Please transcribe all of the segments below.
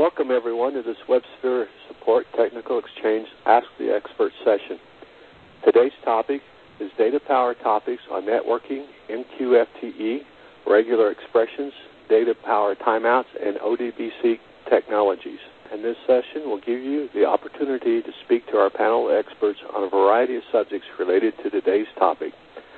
Welcome, everyone, to this WebSphere Support Technical Exchange Ask the Expert session. Today's topic is data power topics on networking, MQFTE, regular expressions, data power timeouts, and ODBC technologies. And this session will give you the opportunity to speak to our panel of experts on a variety of subjects related to today's topic.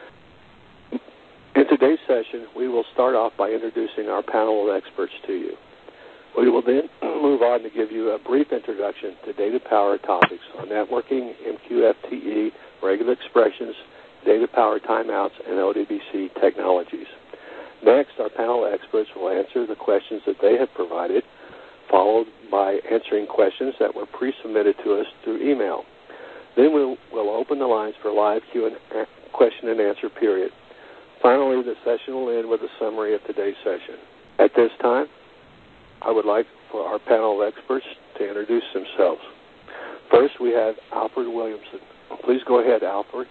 In today's session, we will start off by introducing our panel of experts to you. We will then move on to give you a brief introduction to data power topics on networking, MQFTE, regular expressions, data power timeouts, and ODBC technologies. Next, our panel of experts will answer the questions that they have provided, followed by answering questions that were pre-submitted to us through email. Then we'll open the lines for a live question and answer period. Finally, the session will end with a summary of today's session. At this time, I would like for our panel of experts to introduce themselves. First, we have Alfred Williamson. Please go ahead, Alfred.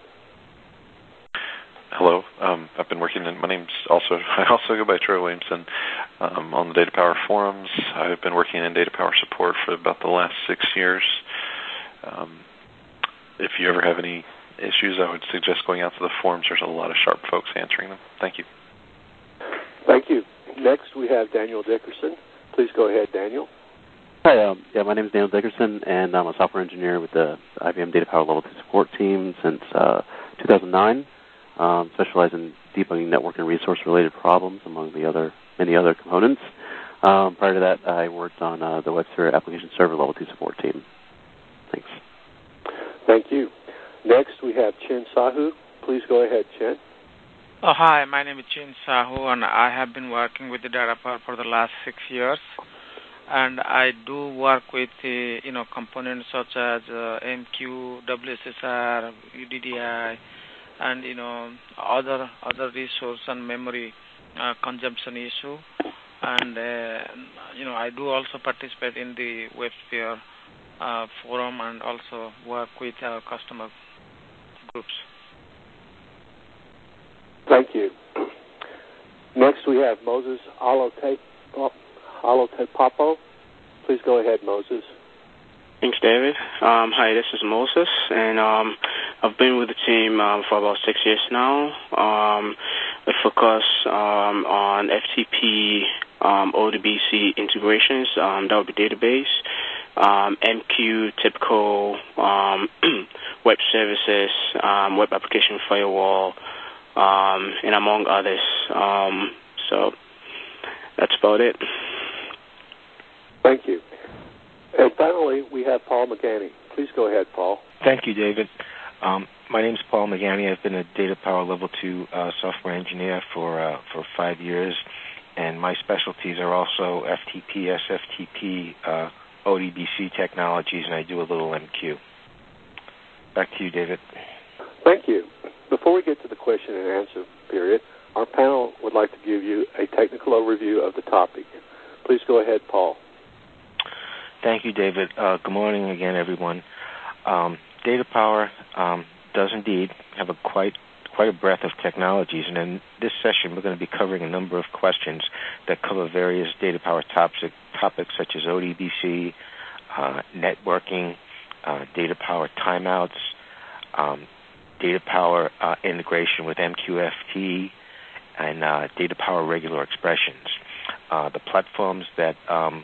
Hello. I've been working in, I also go by Troy Williamson on the Data Power forums. I've been working in data power support for about the last 6 years. If you ever have any issues, I would suggest going out to the forums. There's a lot of sharp folks answering them. Thank you. Thank you. Next, we have Daniel Dickerson. Please go ahead, Daniel. Hi, my name is Daniel Dickerson, and I'm a software engineer with the IBM Data Power Level 2 support team since 2009. Specialize in debugging network and resource-related problems, among many other components. Prior to that, I worked on the WebSphere Application Server Level 2 support team. Thanks. Thank you. Next, we have Chin Sahu. Please go ahead, Chin. Hi, my name is Chin Sahu, and I have been working with the Data Power for the last 6 years. And I do work with components such as MQ, WSSR, UDDI, and other resource and memory consumption issue. And I do also participate in the WebSphere forum and also work with our customer groups. Thank you. Next, we have Moses Alotepapo. Please go ahead, Moses. Thanks, David. Hi, this is Moses, and I've been with the team for about 6 years now. We focus on FTP, ODBC integrations, that would be database, MQ, typical web services, web application firewall, and among others. So that's about it. Thank you. And finally, we have Paul McGanny. Please go ahead, Paul. Thank you, David. My name is Paul McGanny. I've been a Data Power Level 2 software engineer for 5 years, and my specialties are also FTP, SFTP, ODBC technologies, and I do a little MQ. Back to you, David. Thank you. Before we get to the question and answer period, our panel would like to give you a technical overview of the topic. Please go ahead, Paul. Thank you, David. Good morning again, everyone. Data Power does indeed have quite a breadth of technologies, and in this session we're going to be covering a number of questions that cover various data power topics such as ODBC, networking, data power timeouts, data power integration with MQFT, and data power regular expressions. The platforms that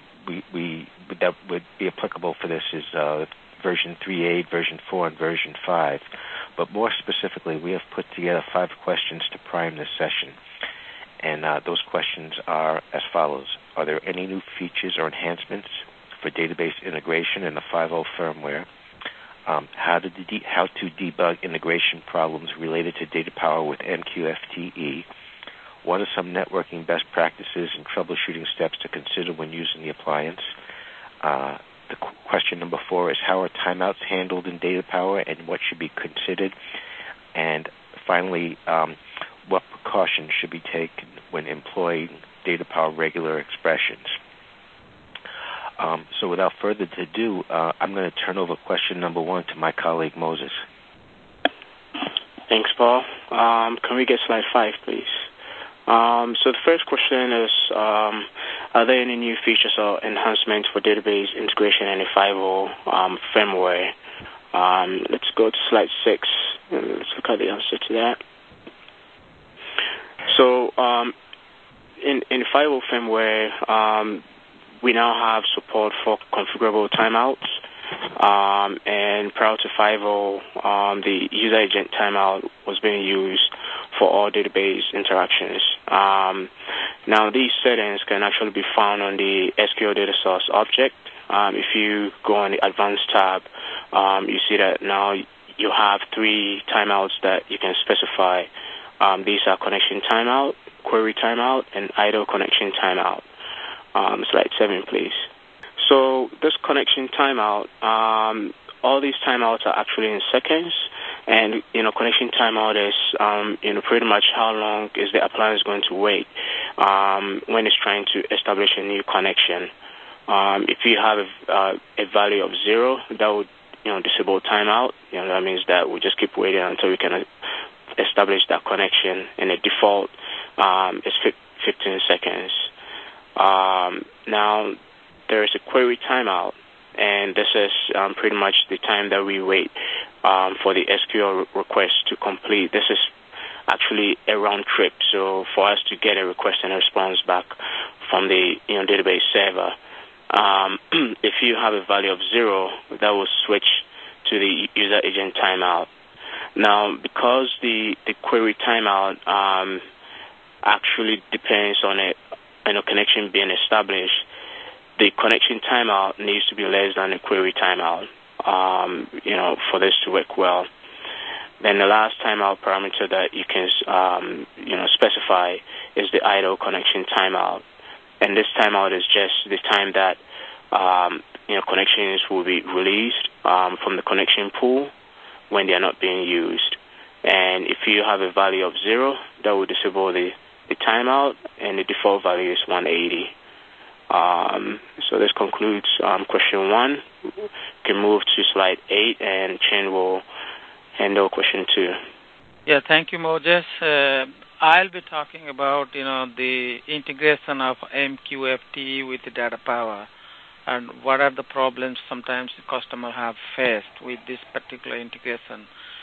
that would be applicable for this is version 3.8, version 4, and version 5. But more specifically, we have put together 5 questions to prime this session. And those questions are as follows. Are there any new features or enhancements for database integration in the 5.0 firmware? How to debug integration problems related to data power with MQFTE? What are some networking best practices and troubleshooting steps to consider when using the appliance? The question number 4 is how are timeouts handled in data power and what should be considered? And finally, what precautions should be taken when employing data power regular expressions? So without further ado, I'm going to turn over question number 1 to my colleague Moses. Thanks, Paul. Can we get slide 5, please? So the first question is, are there any new features or enhancements for database integration and FIVO firmware? Let's go to slide 6. Let's look at the answer to that. So in FIVO firmware, we now have support for configurable timeouts. And prior to FIVO, the user agent timeout was being used for all database interactions. Now, these settings can actually be found on the SQL data source object. If you go on the Advanced tab, you see that now you have 3 timeouts that you can specify. These are connection timeout, query timeout, and idle connection timeout. Slide 7, please. So this connection timeout, all these timeouts are actually in seconds, and connection timeout is pretty much how long is the appliance going to wait when it's trying to establish a new connection. If you have a value of 0, that would disable timeout. That means that we just keep waiting until we can establish that connection, and the default is 15 seconds. Now, there is a query timeout, and this is pretty much the time that we wait for the SQL request to complete. This is actually a round trip, so for us to get a request and a response back from the database server. If you have a value of 0, that will switch to the user agent timeout. Now, because the query timeout actually depends on a connection being established, the connection timeout needs to be less than the query timeout, for this to work well. Then the last timeout parameter that you can, specify is the idle connection timeout. And this timeout is just the time that, connections will be released from the connection pool when they are not being used. And if you have a value of 0, that will disable the timeout, and the default value is 180. So this concludes question 1. We can move to slide 8, and Chen will handle question 2. Yeah, thank you, Moses. I'll be talking about, the integration of MQFTE with the data power, and what are the problems sometimes the customer have faced with this particular integration.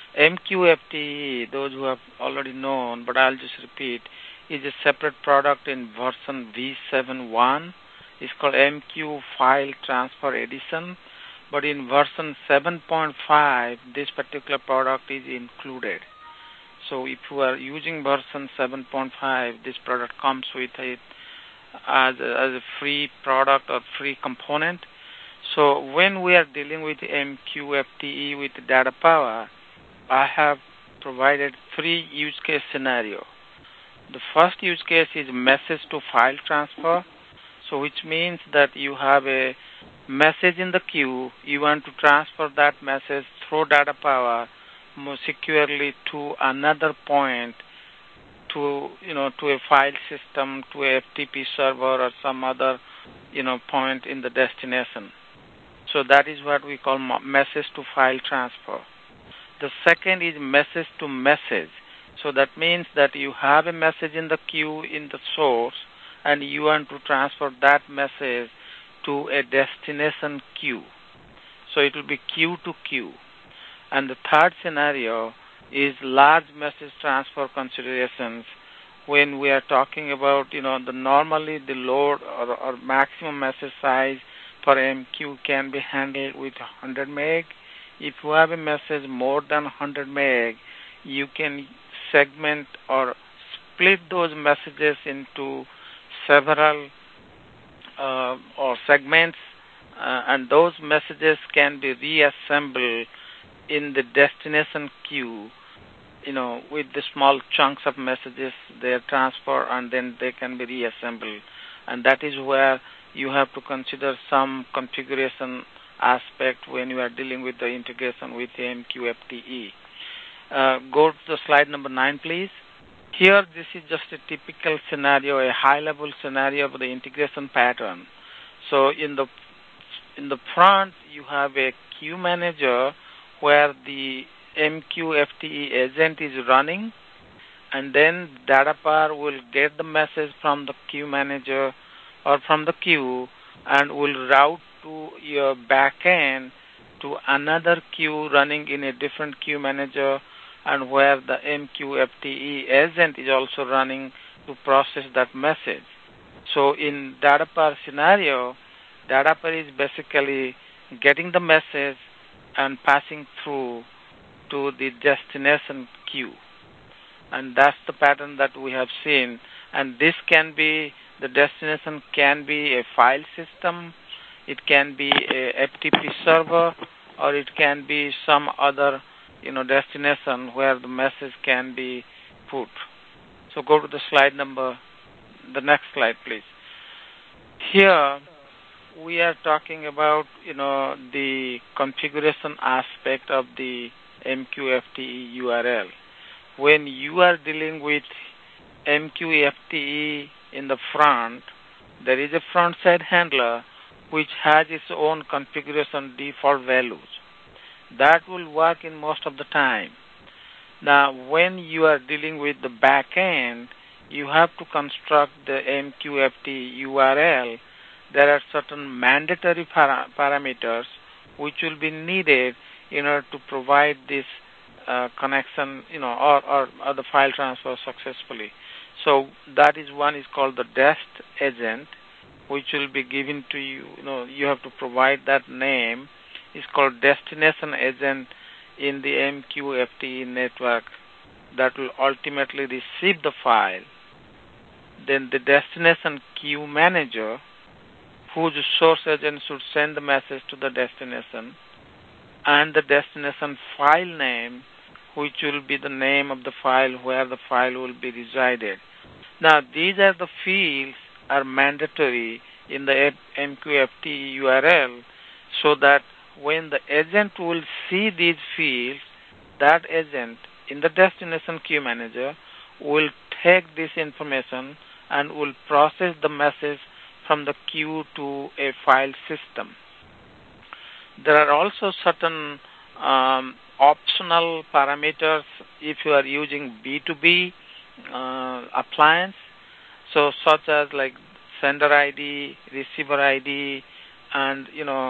MQFTE, those who have already known, but I'll just repeat, is a separate product in version V7.1. It's called MQ File Transfer Edition. But in version 7.5, this particular product is included. So if you are using version 7.5, this product comes with it as a free product or free component. So when we are dealing with MQFTE with data power, I have provided 3 use case scenarios. The first use case is message to file transfer, so which means that you have a message in the queue, you want to transfer that message through data power more securely to another point, to a file system, to a FTP server or some other point in the destination. So that is what we call message to file transfer. The second is message to message. So that means that you have a message in the queue in the source, and you want to transfer that message to a destination queue. So it will be queue to queue. And the third scenario is large message transfer considerations. When we are talking about, normally the load or maximum message size for MQ can be handled with 100 meg. If you have a message more than 100 meg, you can segment or split those messages into several or segments, and those messages can be reassembled in the destination queue, with the small chunks of messages they are transferred, and then they can be reassembled. And that is where you have to consider some configuration aspect when you are dealing with the integration with the MQFTE. Go to the slide number 9, please. Here, this is just a typical scenario, a high-level scenario of the integration pattern. So in the front, you have a queue manager where the MQFTE agent is running, and then data power will get the message from the queue manager, or from the queue and will route to your backend to another queue running in a different queue manager, and where the MQFTE agent is also running to process that message. So in DataPar scenario, DataPar is basically getting the message and passing through to the destination queue. And that's the pattern that we have seen. And this can be, the destination can be a file system, it can be a FTP server, or it can be some other destination where the message can be put. So go to the next slide, please. Here we are talking about the configuration aspect of the MQFTE URL. When you are dealing with MQFTE in the front, there is a front side handler which has its own configuration default values. That will work in most of the time. Now, when you are dealing with the back end, you have to construct the MQFT URL. There are certain mandatory parameters which will be needed in order to provide this connection, or the file transfer successfully. So that is one is called the DEST agent, which will be given to you. You have to provide that name. It's called destination agent in the MQFTE network that will ultimately receive the file. Then the destination queue manager, whose source agent should send the message to the destination, and the destination file name, which will be the name of the file where the file will be resided. Now, these are the fields are mandatory in the MQFTE URL, so that when the agent will see these fields, that agent in the destination queue manager will take this information and will process the message from the queue to a file system. There are also certain optional parameters if you are using B2B appliance, so such as like sender ID, receiver ID, and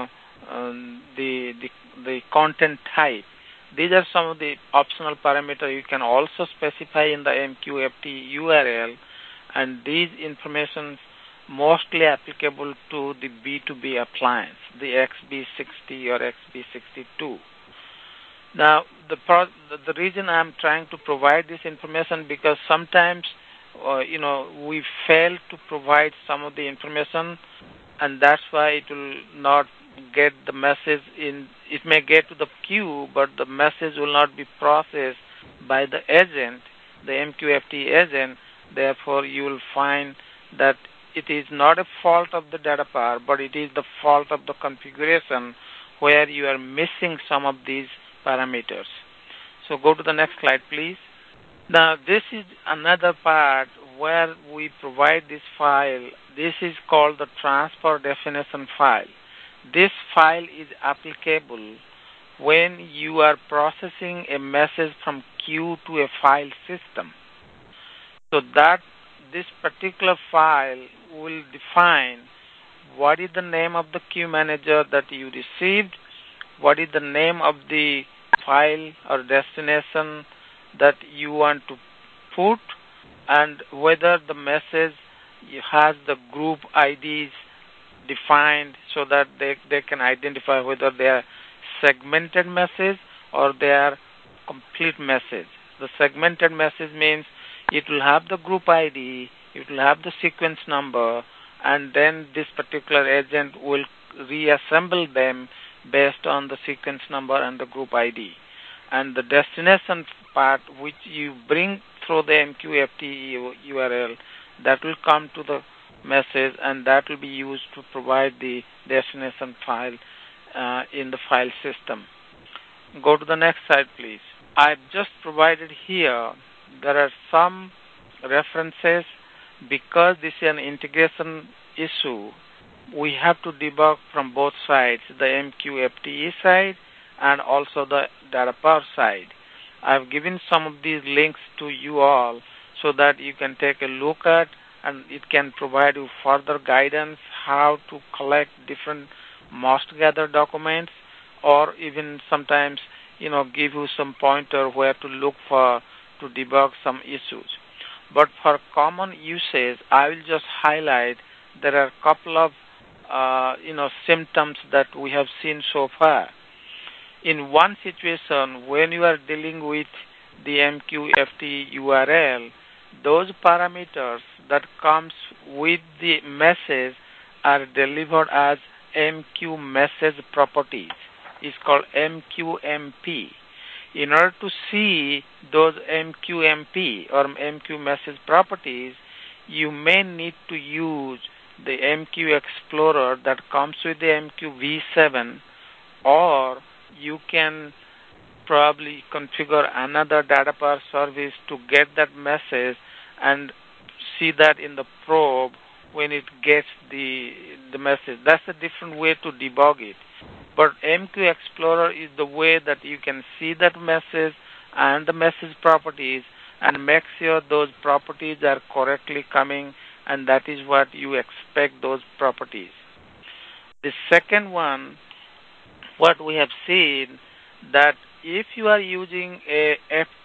the content type. These are some of the optional parameters you can also specify in the MQFT URL, and these information mostly applicable to the B2B appliance, the XB60 or XB62. Now, the reason I'm trying to provide this information, because sometimes we fail to provide some of the information, and that's why it will not get the message in. It may get to the queue, but the message will not be processed by the agent, the MQFT agent. Therefore, you will find that it is not a fault of the DataPar, but it is the fault of the configuration where you are missing some of these parameters. So go to the next slide, please. Now, this is another part where we provide this file. This is called the transfer definition file. This file is applicable when you are processing a message from queue to a file system. So that this particular file will define what is the name of the queue manager that you received, what is the name of the file or destination that you want to put, and whether the message has the group IDs defined so that they can identify whether they are segmented message or they are complete message. The segmented message means it will have the group ID, it will have the sequence number, and then this particular agent will reassemble them based on the sequence number and the group ID. And the destination part, which you bring through the MQFT URL, that will come to the message, and that will be used to provide the destination file in the file system. Go to the next slide, please. I've just provided here, there are some references. Because this is an integration issue, we have to debug from both sides, the MQFTE side and also the DataPar side. I've given some of these links to you all so that you can take a look at and it can provide you further guidance how to collect different must gather documents, or even sometimes give you some pointer where to look for to debug some issues. But for common uses, I will just highlight there are a couple of symptoms that we have seen so far. In one situation, when you are dealing with the MQFT URL, those parameters that comes with the message are delivered as MQ message properties. It's called MQMP. In order to see those MQMP or MQ message properties, you may need to use the MQ Explorer that comes with the MQ V7, or you can probably configure another DataPower service to get that message and see that in the probe when it gets the message. That's a different way to debug it. But MQ Explorer is the way that you can see that message and the message properties and make sure those properties are correctly coming, and that is what you expect those properties. The second one, what we have seen, that if you are using a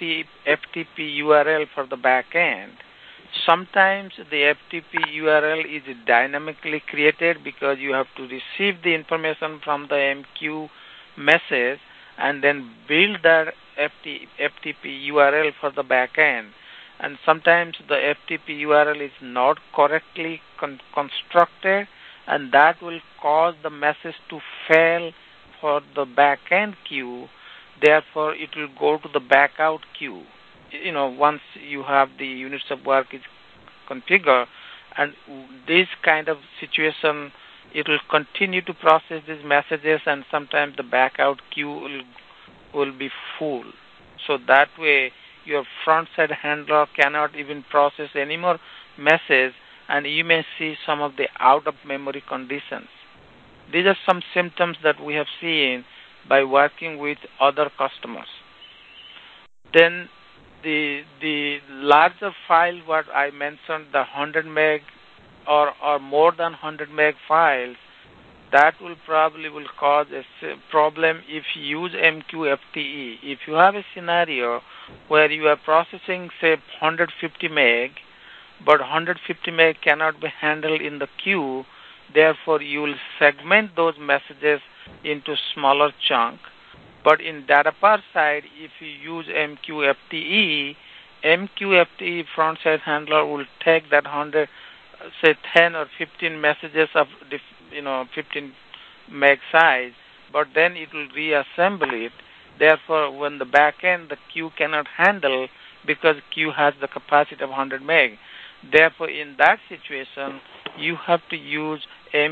FTP URL for the backend, sometimes the FTP URL is dynamically created because you have to receive the information from the MQ message and then build that FTP URL for the backend. And sometimes the FTP URL is not correctly constructed, and that will cause the message to fail for the backend queue. Therefore, it will go to the backout queue. Once you have the units of work is configured, and this kind of situation, it will continue to process these messages, and sometimes the backout queue will be full. So that way, your front-side handler cannot even process any more messages, and you may see some of the out-of-memory conditions. These are some symptoms that we have seen by working with other customers. Then the larger file, what I mentioned, the 100 meg or more than 100 meg files, that will cause a problem if you use MQFTE. If you have a scenario where you are processing, say, 150 meg, but 150 meg cannot be handled in the queue, therefore you will segment those messages into smaller chunks. But in DataPower side, if you use MQFTE front-side handler will take that 100, say 10 or 15 messages of 15 meg size, but then it will reassemble it. Therefore, when the backend, the queue cannot handle because queue has the capacity of 100 meg. Therefore, in that situation, you have to use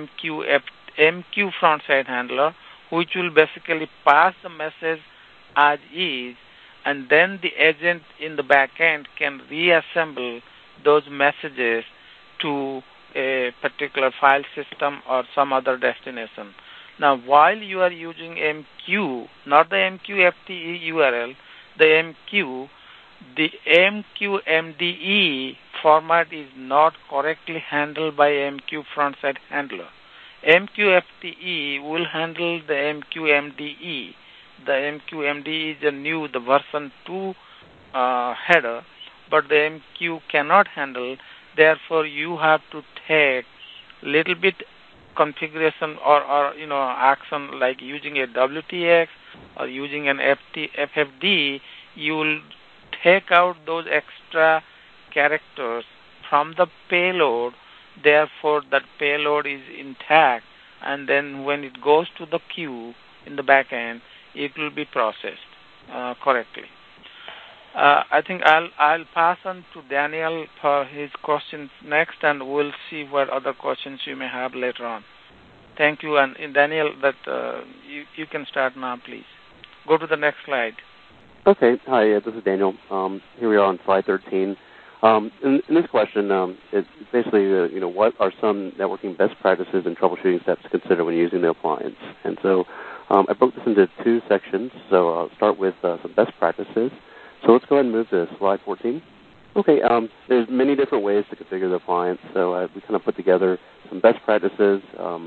MQ front-side handler, which will basically pass the message as is, and then the agent in the backend can reassemble those messages to a particular file system or some other destination. Now, while you are using MQ, not the MQFTE URL, the MQ, the MQMDE format is not correctly handled by MQ front-side handler. MQFTE will handle the MQMDE. The MQMDE is the version 2 header, but the MQ cannot handle. Therefore, you have to take little bit configuration or action like using a WTX or using an FFD. You will take out those extra characters from the payload. Therefore, that payload is intact, and then when it goes to the queue in the backend, it will be processed correctly. I think I'll pass on to Daniel for his questions next, and we'll see what other questions you may have later on. Thank you, and Daniel, that you can start now, please. Go to the next slide. Okay. Hi, this is Daniel. Here we are on slide 13. In this question, it's basically, what are some networking best practices and troubleshooting steps to consider when using the appliance? And so I broke this into two sections. So I'll start with some best practices. So let's go ahead and move to slide 14. Okay, there's many different ways to configure the appliance, so we kind of put together some best practices,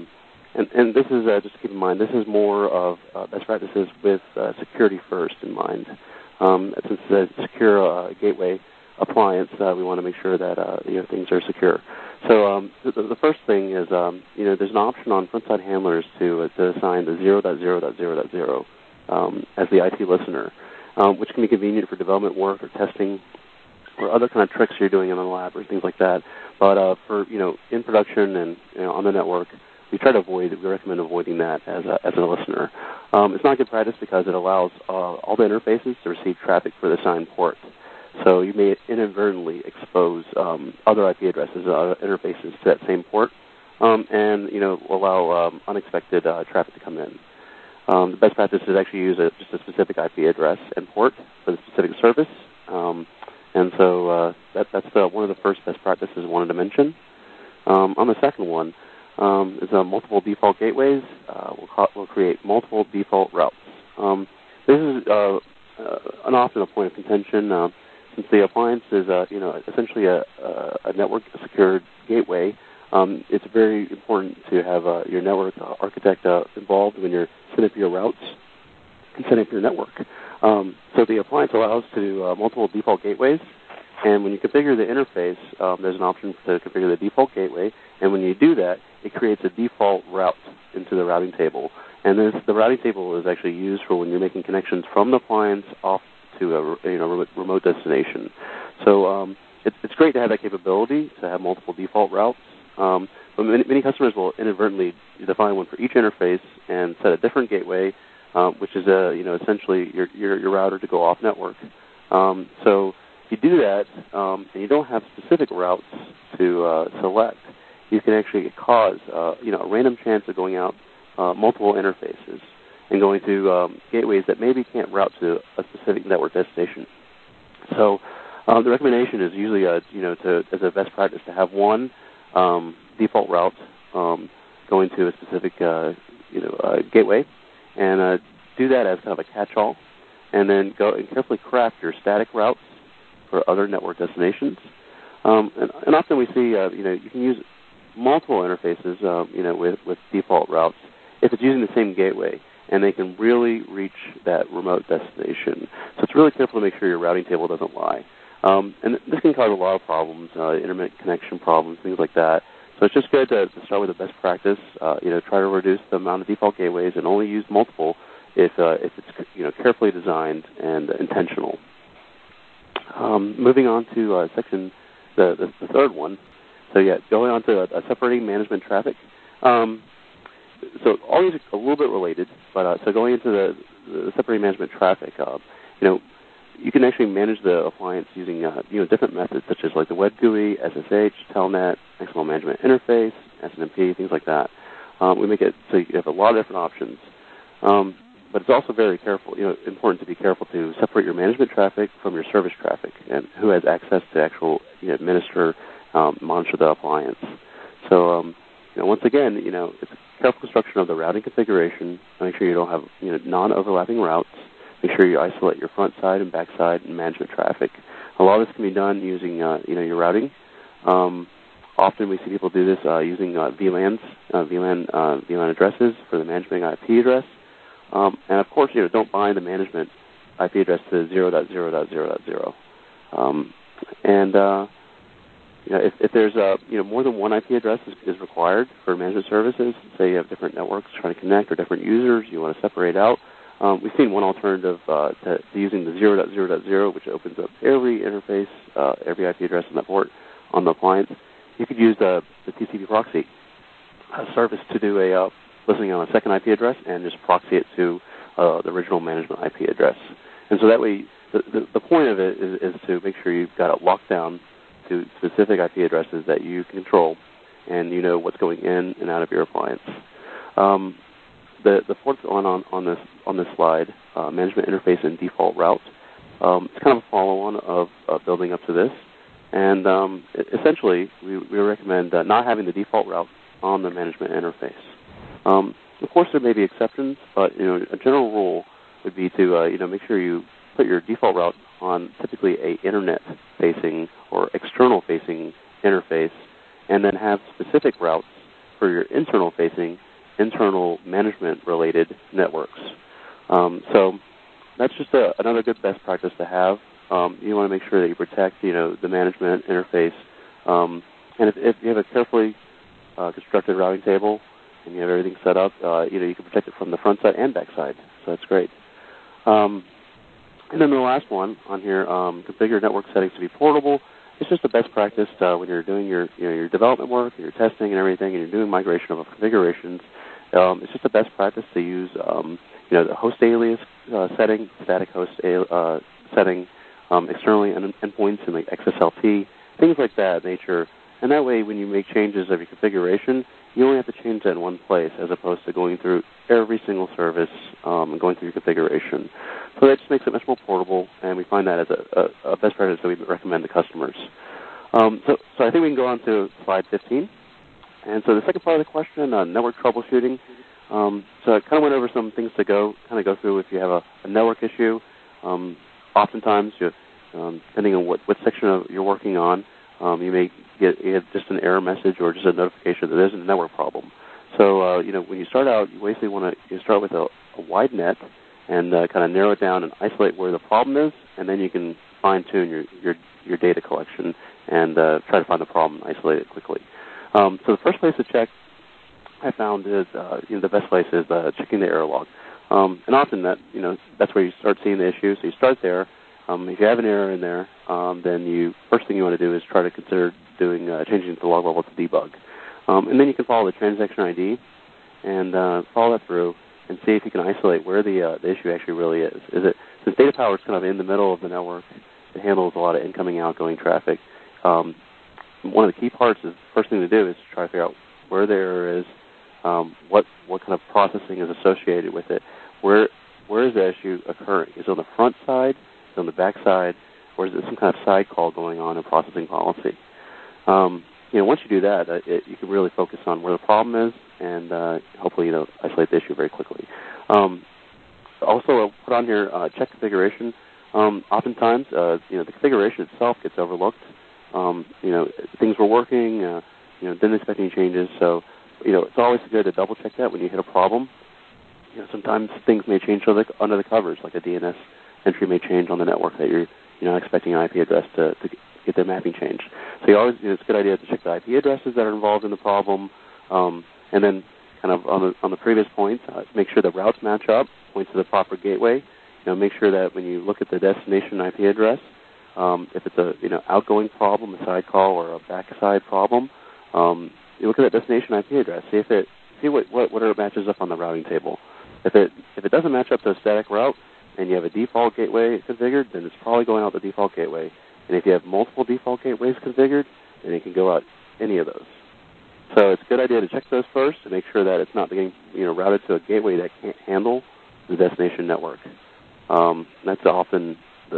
and this is, just to keep in mind, this is more of best practices with security first in mind. Since it's a secure gateway appliance, we want to make sure that things are secure. So the first thing is, there's an option on front-side handlers to assign the 0.0.0.0 as the IP listener, which can be convenient for development work or testing or other kind of tricks you're doing in the lab or things like that. But for in production and on the network, we recommend avoiding that as a listener. It's not good practice because it allows all the interfaces to receive traffic for the assigned port. So you may inadvertently expose other IP addresses, other interfaces to that same port, and allow unexpected traffic to come in. The best practice is actually use just a specific IP address and port for the specific service, and so that's one of the first best practices I wanted to mention. On the second one is multiple default gateways. We'll create multiple default routes. This is an often a point of contention. Since the appliance is, essentially a network secured gateway, it's very important to have your network architect involved when you're setting up your routes and setting up your network. So the appliance allows to do multiple default gateways, and when you configure the interface, there's an option to configure the default gateway, and when you do that, it creates a default route into the routing table. And the routing table is actually used for when you're making connections from the appliance off to a remote destination. So it's great to have that capability to have multiple default routes. But many customers will inadvertently define one for each interface and set a different gateway, which is essentially your router to go off network. So if you do that and you don't have specific routes to select, you can actually cause a random chance of going out multiple interfaces and going to gateways that maybe can't route to a specific network destination. So the recommendation is usually, as a best practice, to have one default route going to a specific, gateway, and do that as kind of a catch-all, and then go and carefully craft your static routes for other network destinations. And often we see, you can use multiple interfaces, with default routes if it's using the same gateway, and they can really reach that remote destination. So it's really careful to make sure your routing table doesn't lie. And this can cause a lot of problems, intermittent connection problems, things like that. So it's just good to start with a best practice. Try to reduce the amount of default gateways and only use multiple if it's carefully designed and intentional. Moving on to section the third one. So going on to separating management traffic. So all these are a little bit related, but so going into the separating management traffic, you can actually manage the appliance using different methods such as like the web GUI, SSH, Telnet, XML management interface, SNMP, things like that. We make it so you have a lot of different options, but it's also very important to be careful to separate your management traffic from your service traffic and who has access to actual administer, monitor the appliance. So once again, it's a careful construction of the routing configuration. Make sure you don't have non-overlapping routes. Make sure you isolate your front side and back side and management traffic. A lot of this can be done using your routing. Often we see people do this using VLANs, VLAN addresses for the management IP address. And of course, don't bind the management IP address to 0.0.0.0. If there's more than one IP address is required for management services, say you have different networks trying to connect or different users you want to separate out, we've seen one alternative to using the 0.0.0, which opens up every interface, every IP address on that port on the appliance. You could use the TCP proxy service to do a listening on a second IP address and just proxy it to the original management IP address. And so that way, the point of it is to make sure you've got it locked down to specific IP addresses that you can control, and you know what's going in and out of your appliance. The fourth one on this slide, management interface and default route. It's kind of a follow-on of building up to this, and essentially we recommend not having the default route on the management interface. Of course, there may be exceptions, but a general rule would be to make sure you put your default route on typically a internet-facing or external-facing interface, and then have specific routes for your internal-facing, internal management-related networks. So that's just another good best practice to have. You want to make sure that you protect, the management interface. And if you have a carefully constructed routing table and you have everything set up, you can protect it from the front side and back side. So that's great. And then the last one on here, configure network settings to be portable. It's just the best practice when you're doing your development work, your testing and everything, and you're doing migration of configurations. It's just the best practice to use, the host alias setting, static host setting, externally endpoints in like XSLT, things like that nature. And that way, when you make changes of your configuration, you only have to change that in one place, as opposed to going through every single service and going through your configuration. So that just makes it much more portable, and we find that as a best practice that we recommend to customers. So I think we can go on to slide 15. And so the second part of the question, network troubleshooting. So I kind of went over some things to go through if you have a network issue. Oftentimes, depending on what section you're working on, you may get just an error message or just a notification that there's a network problem. So, when you start out, you basically want to start with a wide net and kind of narrow it down and isolate where the problem is, and then you can fine-tune your data collection and try to find the problem and isolate it quickly. So the first place to check, I found, is the best place is checking the error log. And often that's where you start seeing the issue. So you start there. If you have an error in there, then first thing you want to do is try to consider doing changing the log level to debug. And then you can follow the transaction ID and follow that through and see if you can isolate where the issue actually really is. Since data power is kind of in the middle of the network, it handles a lot of incoming, outgoing traffic. One of the key parts is the first thing to do is to try to figure out where the error is, what kind of processing is associated with it, where is the issue occurring? Is it on the front side? Is it on the back side? Or is it some kind of side call going on in processing policy? Once you do that, you can really focus on where the problem is and hopefully, isolate the issue very quickly. Also, I'll put on here check configuration. Oftentimes, the configuration itself gets overlooked. Things were working, didn't expect any changes. So, it's always good to double check that when you hit a problem. Sometimes things may change under the covers, like a DNS entry may change on the network that you're not expecting an IP address to get their mapping changed. So it's a good idea to check the IP addresses that are involved in the problem, and then kind of on the previous point, make sure the routes match up, point to the proper gateway. Make sure that when you look at the destination IP address, if it's a outgoing problem, a side call, or a backside problem, you look at that destination IP address. See what it matches up on the routing table. If it doesn't match up to a static route and you have a default gateway configured, then it's probably going out the default gateway. And if you have multiple default gateways configured, then it can go out any of those. So it's a good idea to check those first to make sure that it's not being routed to a gateway that can't handle the destination network. That's often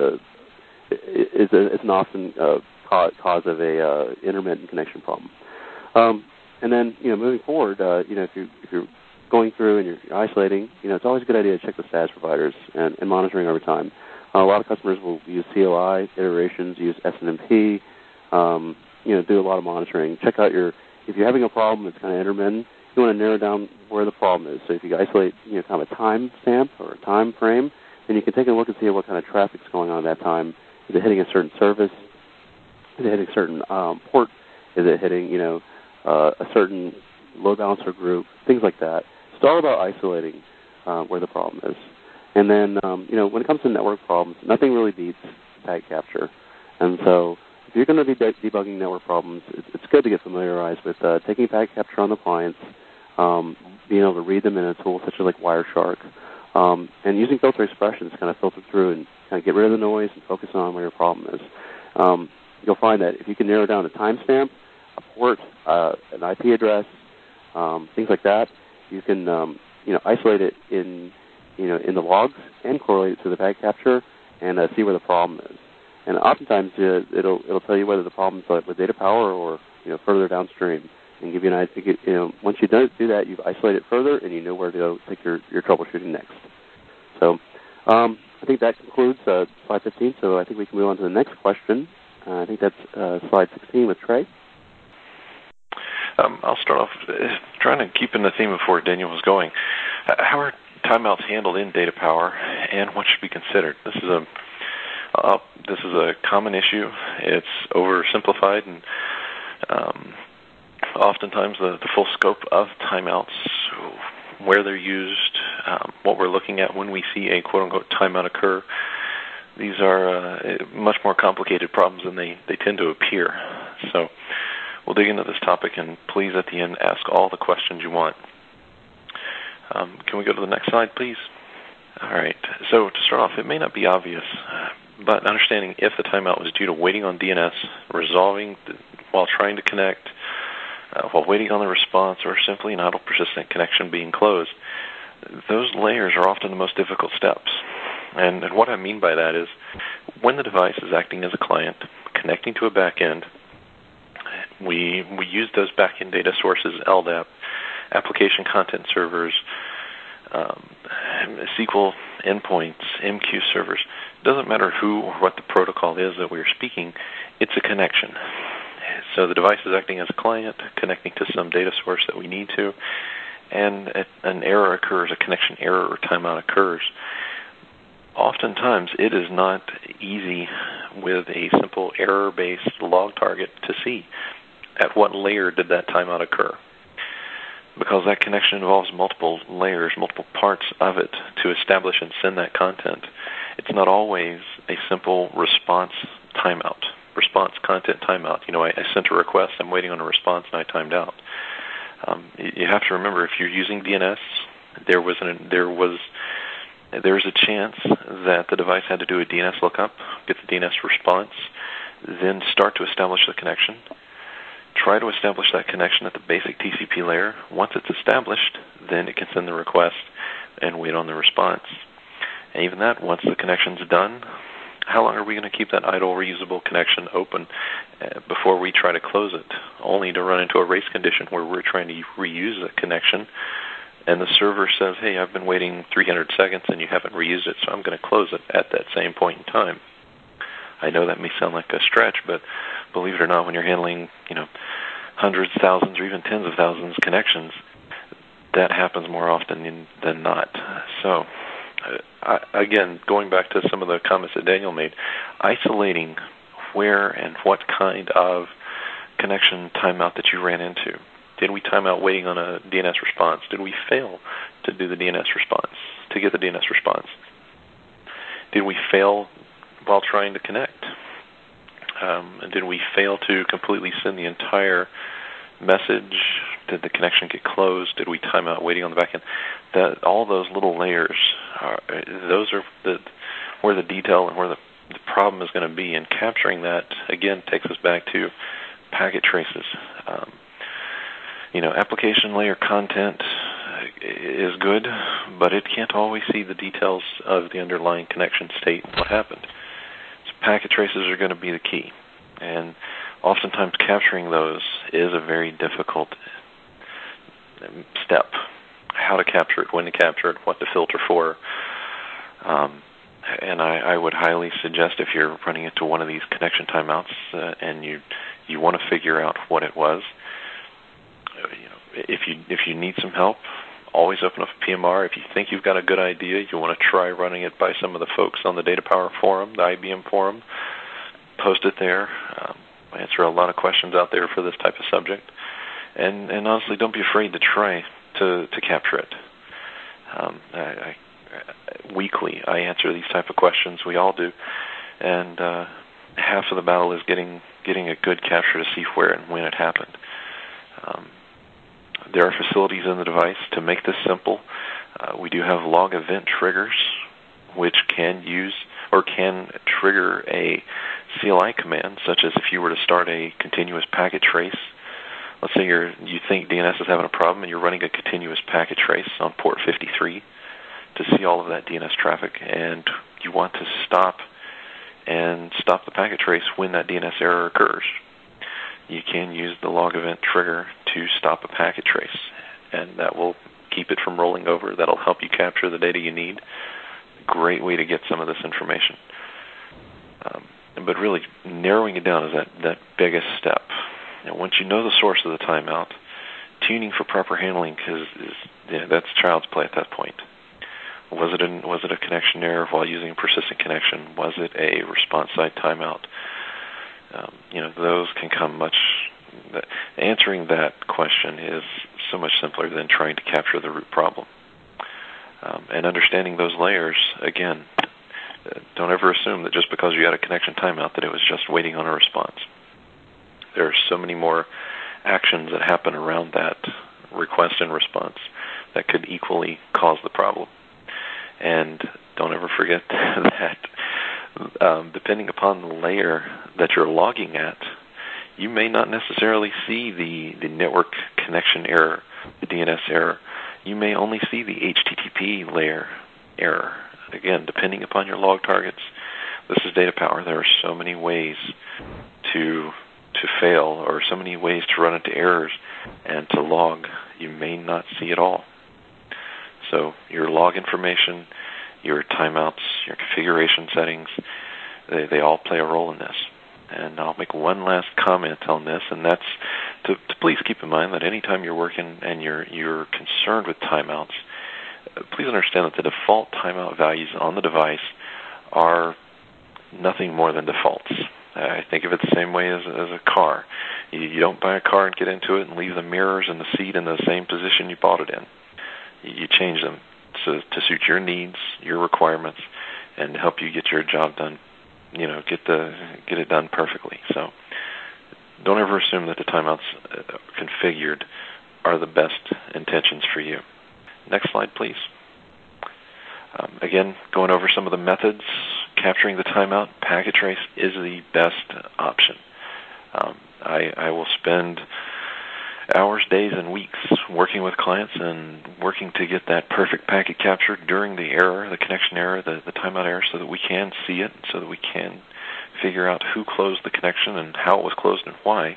it's an often cause of a intermittent connection problem. And then moving forward, if you're going through and you're isolating, it's always a good idea to check the status providers and monitoring over time. A lot of customers will use CLI iterations, use SNMP, do a lot of monitoring. Check out if you're having a problem that's kind of intermittent, you want to narrow down where the problem is. So if you isolate, kind of a time stamp or a time frame, then you can take a look and see what kind of traffic's going on at that time. Is it hitting a certain service? Is it hitting a certain port? Is it hitting, a certain load balancer group? Things like that. It's all about isolating where the problem is. And then, when it comes to network problems, nothing really beats packet capture. And so if you're going to be debugging network problems, it's good to get familiarized with taking packet capture on the appliance, being able to read them in a tool such as like Wireshark, and using filter expressions to kind of filter through and kind of get rid of the noise and focus on where your problem is. You'll find that if you can narrow down a timestamp, a port, an IP address, things like that, you can isolate it in the logs and correlate it to the packet capture and see where the problem is. And oftentimes it'll tell you whether the problem's with data power or further downstream, and give you an idea. Once you do that, you've isolated it further and you know where to go take your troubleshooting next. So I think that concludes slide 15, so I think we can move on to the next question. I think that's slide 16 with Trey. I'll start off trying to keep in the theme of where Daniel was going. How are timeouts handled in Data Power, and what should be considered? This is a common issue. It's oversimplified, and oftentimes the full scope of timeouts, where they're used, what we're looking at when we see a quote-unquote timeout occur, these are much more complicated problems than they tend to appear. So we'll dig into this topic, and please, at the end, ask all the questions you want. Can we go to the next slide, please? All right. So to start off, it may not be obvious, but understanding if the timeout was due to waiting on DNS, resolving while trying to connect, while waiting on the response, or simply an idle persistent connection being closed, those layers are often the most difficult steps. And what I mean by that is when the device is acting as a client, connecting to a backend, we use those backend data sources, LDAP, application content servers, SQL endpoints, MQ servers. It doesn't matter who or what the protocol is that we're speaking, it's a connection. So the device is acting as a client, connecting to some data source that we need to, and an error occurs, a connection error or timeout occurs. Oftentimes, it is not easy with a simple error-based log target to see at what layer did that timeout occur, because that connection involves multiple layers, multiple parts of it to establish and send that content. It's not always a simple response timeout, response content timeout. I sent a request, I'm waiting on a response, and I timed out. You have to remember, if you're using DNS, there's a chance that the device had to do a DNS lookup, get the DNS response, then start to establish the connection. Try to establish that connection at the basic TCP layer. Once it's established, then it can send the request and wait on the response. And even that, once the connection's done, how long are we going to keep that idle, reusable connection open before we try to close it, only to run into a race condition where we're trying to reuse a connection, and the server says, hey, I've been waiting 300 seconds and you haven't reused it, so I'm going to close it at that same point in time. I know that may sound like a stretch, but believe it or not, when you're handling, hundreds, thousands, or even tens of thousands of connections, that happens more often than not. So, again, going back to some of the comments that Daniel made, isolating where and what kind of connection timeout that you ran into. Did we time out waiting on a DNS response? Did we fail to do the DNS response, to get the DNS response? Did we fail while trying to connect? Did we fail to completely send the entire message? Did the connection get closed? Did we time out waiting on the back end? All those little layers, those are where the detail and where the problem is going to be. And capturing that, again, takes us back to packet traces. Application layer content is good, but it can't always see the details of the underlying connection state and what happened. So packet traces are going to be the key. And oftentimes capturing those is a very difficult step. How to capture it, when to capture it, what to filter for. And I would highly suggest, if you're running into one of these connection timeouts and you want to figure out what it was, if you need some help, always open up a PMR. If you think you've got a good idea, you want to try running it by some of the folks on the Data Power forum, the IBM forum, post it there. Answer a lot of questions out there for this type of subject. And honestly, don't be afraid to try to capture it. Weekly, I answer these type of questions. We all do. And half of the battle is getting a good capture to see where and when it happened. There are facilities in the device to make this simple. We do have log event triggers, which can trigger a CLI command, such as if you were to start a continuous packet trace. Let's say you think DNS is having a problem and you're running a continuous packet trace on port 53 to see all of that DNS traffic, and you want to stop the packet trace when that DNS error occurs. You can use the log event trigger to stop a packet trace, and that will keep it from rolling over. That'll help you capture the data you need, great way to get some of this information. But really, narrowing it down is that biggest step. Once you know the source of the timeout, tuning for proper handling that's child's play at that point. Was it a connection error while using a persistent connection? Was it a response side timeout? Those can come answering that question is so much simpler than trying to capture the root problem. And understanding those layers, again, don't ever assume that just because you had a connection timeout that it was just waiting on a response. There are so many more actions that happen around that request and response that could equally cause the problem. And don't ever forget that depending upon the layer that you're logging at, you may not necessarily see the network connection error, the DNS error. You may only see the HTTP layer error. Again, depending upon your log targets, this is Data Power. There are so many ways to fail, or so many ways to run into errors and to log. You may not see it all. So your log information, your timeouts, your configuration settings, they all play a role in this. And I'll make one last comment on this, and that's to please keep in mind that anytime you're working and you're concerned with timeouts, please understand that the default timeout values on the device are nothing more than defaults. I think of it the same way as a car. You don't buy a car and get into it and leave the mirrors and the seat in the same position you bought it in. You change them to suit your needs, your requirements, and help you get your job done. Get it done perfectly. So don't ever assume that the timeouts configured are the best intentions for you. Next slide, please. Again, going over some of the methods, capturing the timeout, packet trace is the best option. I will spend hours, days, and weeks working with clients and working to get that perfect packet capture during the error, the connection error, the timeout error, so that we can see it, so that we can figure out who closed the connection and how it was closed and why.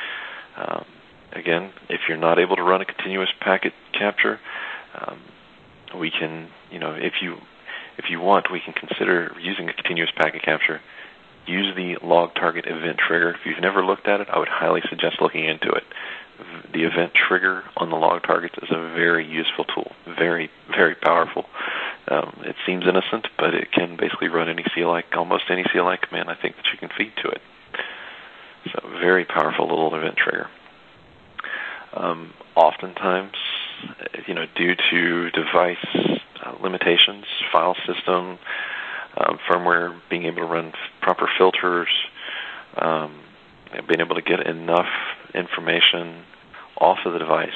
Again, if you're not able to run a continuous packet capture, we can, if you want, we can consider using a continuous packet capture. Use the log target event trigger. If you've never looked at it, I would highly suggest looking into it. The event trigger on the log targets is a very useful tool, very, very powerful. It seems innocent, but it can basically run almost any CLI command I think that you can feed to it. So very powerful little event trigger. Oftentimes, due to device limitations, file system, firmware, being able to run proper filters, being able to get enough information off of the device,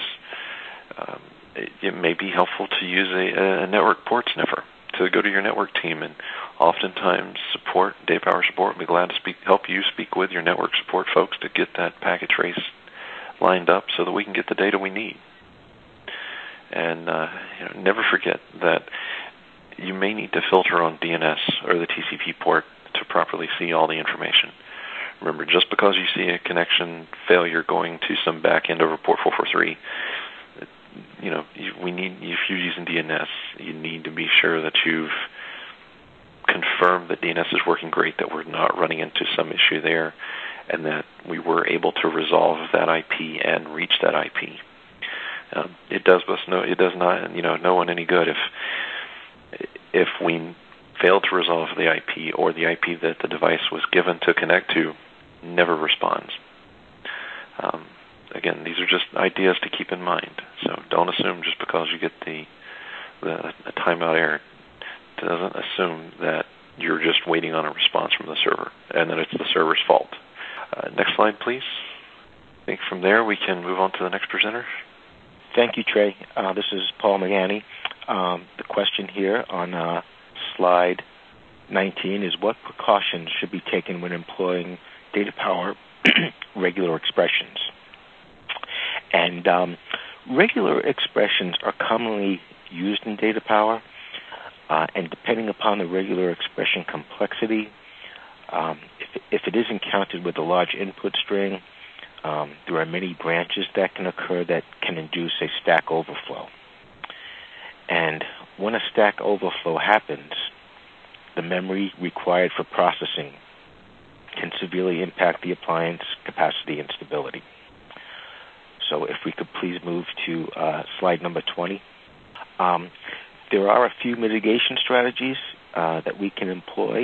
it may be helpful to use a network port sniffer to go to your network team, and oftentimes Data Power support will be glad to help you speak with your network support folks to get that packet trace lined up so that we can get the data we need. And never forget that you may need to filter on DNS or the TCP port to properly see all the information. Remember, just because you see a connection failure going to some back end over port 443, if you're using DNS, you need to be sure that you've confirmed that DNS is working great, that we're not running into some issue there, and that we were able to resolve that IP and reach that IP. It does not no one any good if we fail to resolve the IP, or the IP that the device was given to connect to never responds. Again, these are just ideas to keep in mind. So don't assume just because you get a timeout error, doesn't assume that you're just waiting on a response from the server and that it's the server's fault. Next slide, please. I think from there we can move on to the next presenter. Thank you, Trey. This is Paul Magani. The question here on slide 19 is, what precautions should be taken when employing Data Power regular expressions? And regular expressions are commonly used in Data Power, and depending upon the regular expression complexity, if it is encountered with a large input string, there are many branches that can occur that can induce a stack overflow. And when a stack overflow happens, the memory required for processing can severely impact the appliance capacity and stability. So if we could please move to slide number 20. There are a few mitigation strategies that we can employ.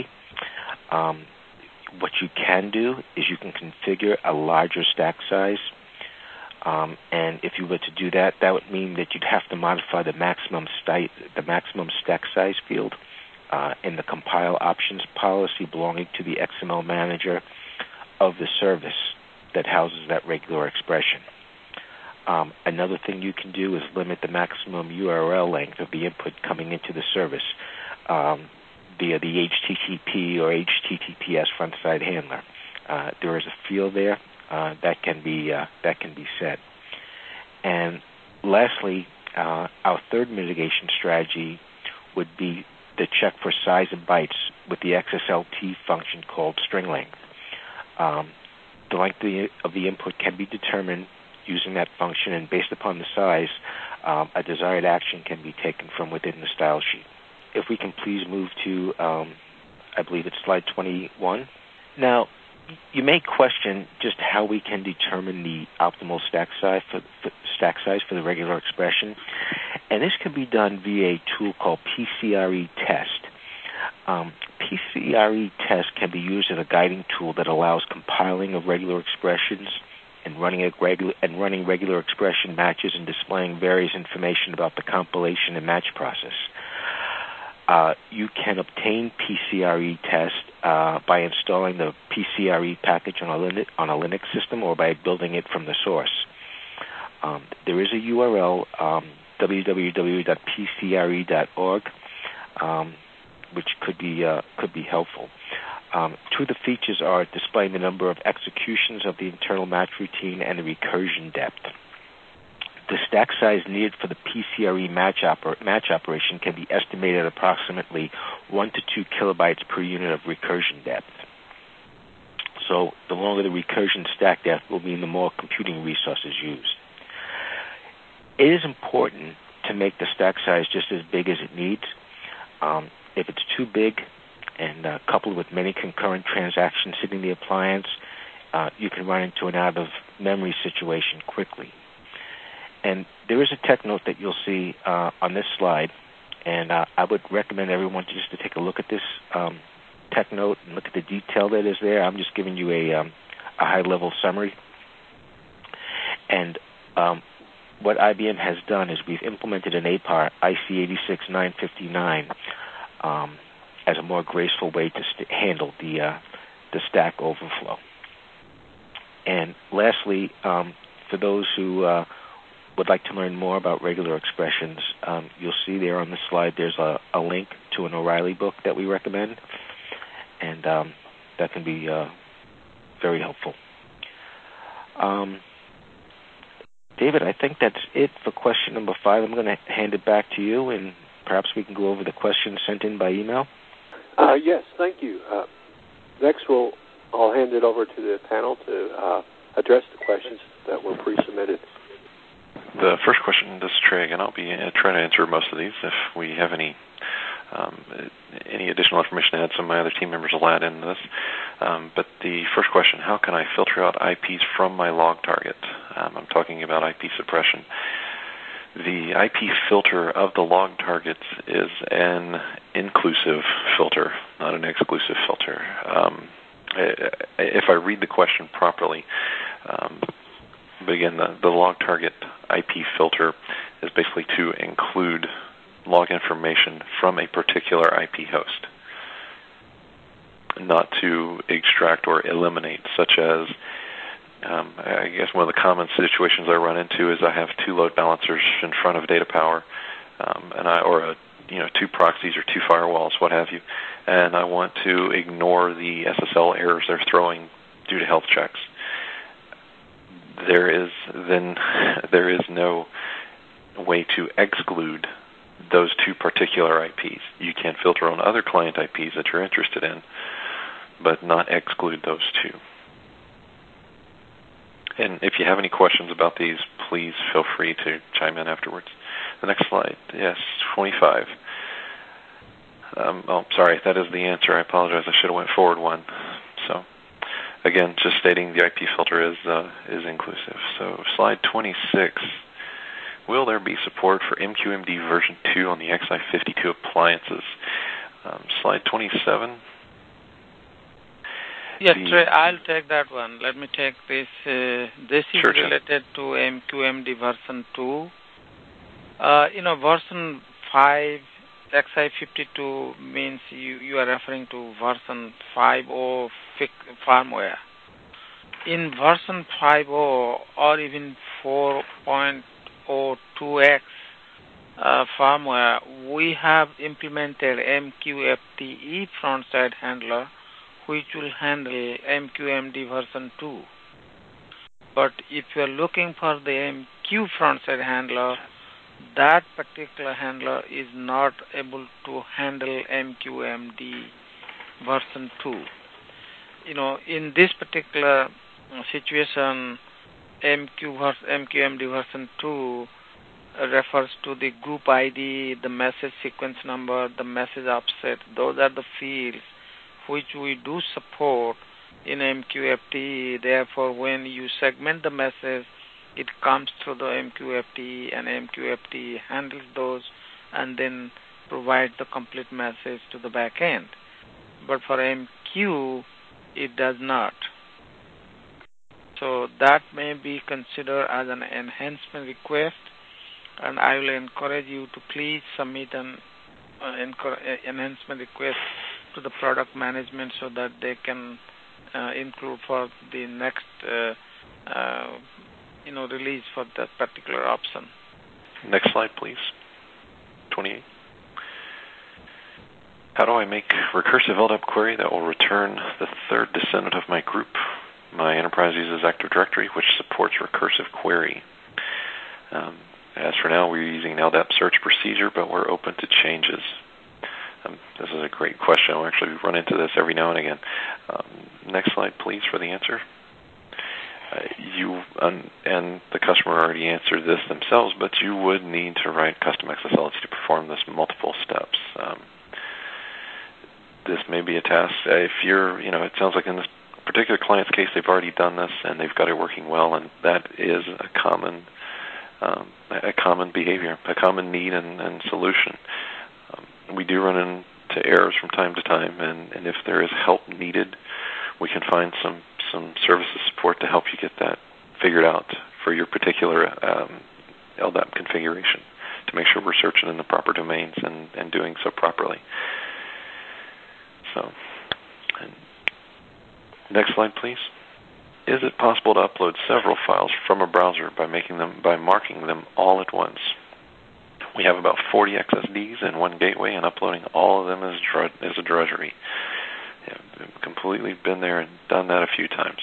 What you can do is you can configure a larger stack size. And if you were to do that, that would mean that you'd have to modify the maximum stack size field in the compile options policy belonging to the XML manager of the service that houses that regular expression. Another thing you can do is limit the maximum URL length of the input coming into the service via the HTTP or HTTPS front-side handler. There is a field there that can be set. And lastly, our third mitigation strategy would be to check for size of bytes with the XSLT function called string length. The length of the input can be determined using that function, and based upon the size, a desired action can be taken from within the style sheet. If we can please move to, I believe it's slide 21. Now, you may question just how we can determine the optimal stack size for the regular expression, and this can be done via a tool called PCRE test. PCRE test can be used as a guiding tool that allows compiling of regular expressions and running regular expression matches and displaying various information about the compilation and match process. You can obtain PCRE test by installing the PCRE package on a Linux system or by building it from the source. There is a URL, www.pcre.org, which could be helpful. Two of the features are displaying the number of executions of the internal match routine and the recursion depth. The stack size needed for the PCRE match operation can be estimated at approximately 1 to 2 kilobytes per unit of recursion depth. So the longer the recursion stack depth will mean the more computing resources used. It is important to make the stack size just as big as it needs. If it's too big and coupled with many concurrent transactions hitting the appliance, you can run into an out-of-memory situation quickly. And there is a tech note that you'll see on this slide, and I would recommend everyone just to take a look at this tech note and look at the detail that is there. I'm just giving you a high-level summary. And what IBM has done is we've implemented an APAR IC86959 as a more graceful way to handle the stack overflow. And lastly, for those who would like to learn more about regular expressions, you'll see there on the slide there's a link to an O'Reilly book that we recommend, and that can be very helpful. David, I think that's it for question number 5. I'm going to hand it back to you, and perhaps we can go over the questions sent in by email. Yes, thank you. Next, I'll hand it over to the panel to address the questions that were pre-submitted. The first question, this is Trey again. I'll be trying to answer most of these. If we have any additional information to add, some of my other team members will add in this. But the first question, how can I filter out IPs from my log target? I'm talking about IP suppression. The IP filter of the log targets is an inclusive filter, not an exclusive filter. If I read the question properly, but again, the log target IP filter is basically to include log information from a particular IP host, not to extract or eliminate, such as, I guess one of the common situations I run into is I have 2 load balancers in front of DataPower, or 2 proxies or 2 firewalls, what have you, and I want to ignore the SSL errors they're throwing due to health checks. There is no way to exclude those 2 particular IPs. You can filter on other client IPs that you're interested in, but not exclude those 2. And if you have any questions about these, please feel free to chime in afterwards. The next slide, yes, 25. Sorry, that is the answer. I apologize. I should have went forward one. So, again, just stating the IP filter is inclusive. So, slide 26. Will there be support for MQMD version 2 on the XI52 appliances? Slide 27. Yeah, Trey, I'll take that one. Let me take this. This is related to MQMD version 2. Version 5 XI52 means you are referring to version 5.0 firmware. In version 5.0 or even 4.02x firmware, we have implemented MQFTE frontside handler, which will handle MQMD version 2. But if you are looking for the MQ frontside handler, that particular handler is not able to handle MQMD version 2. In this particular situation, MQMD version 2 refers to the group ID, the message sequence number, the message offset. Those are the fields which we do support in MQFTE. Therefore, when you segment the message, it comes through the MQFTE, and MQFTE handles those and then provides the complete message to the back end. But for MQ, it does not. So that may be considered as an enhancement request, and I will encourage you to please submit an enhancement request to the product management so that they can include for the next release for that particular option. Next slide, please. 28. How do I make recursive LDAP query that will return the third descendant of my group? My enterprise uses Active Directory, which supports recursive query. As for now, we're using an LDAP search procedure, but we're open to changes. This is a great question. I'll actually run into this every now and again. Next slide, please, for the answer. You and the customer already answered this themselves, but you would need to write custom XSLT to perform this multiple steps. This may be a task. If you're, it sounds like in this particular client's case, they've already done this and they've got it working well, and that is a common behavior, a common need and solution. We do run into errors from time to time, and if there is help needed, we can find some services support to help you get that figured out for your particular LDAP configuration to make sure we're searching in the proper domains and doing so properly. So, next slide, please. Is it possible to upload several files from a browser by marking them all at once? We have about 40 XSDs and one gateway, and uploading all of them is a drudgery. I've completely been there and done that a few times.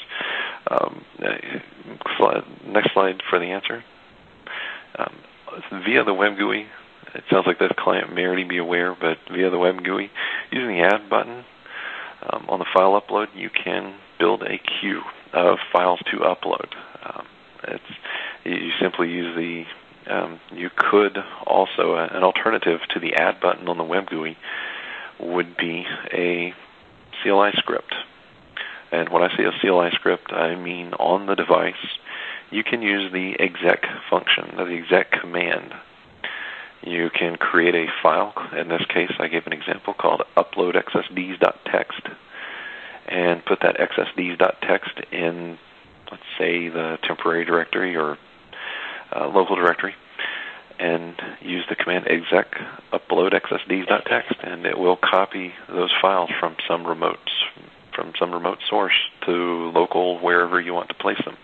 Next slide for the answer. Via the web GUI, it sounds like this client may already be aware, but via the web GUI, using the Add button on the file upload, you can build a queue of files to upload. You simply use you could also, an alternative to the Add button on the web GUI would be a CLI script. And when I say a CLI script, I mean on the device, you can use the exec function, the exec command. You can create a file. In this case, I gave an example called upload_xsds.txt, and put that xsds.txt in, let's say, the temporary directory or local directory, and use the command exec upload_xsds.txt, and it will copy those files from some remote source to local, wherever you want to place them.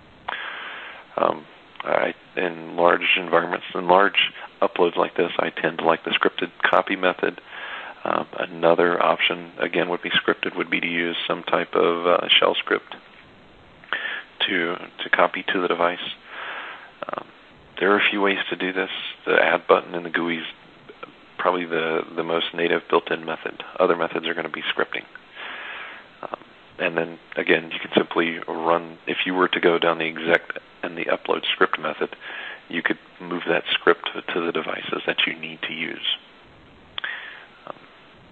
In large environments, in large uploads like this, I tend to like the scripted copy method. Another option, again, would be scripted, would be to use some type of shell script to copy to the device. There are a few ways to do this. The Add button in the GUI is probably the most native built-in method. Other methods are going to be scripting. And then, again, you can simply run, if you were to go down the exec and the upload script method, you could move that script to the devices that you need to use.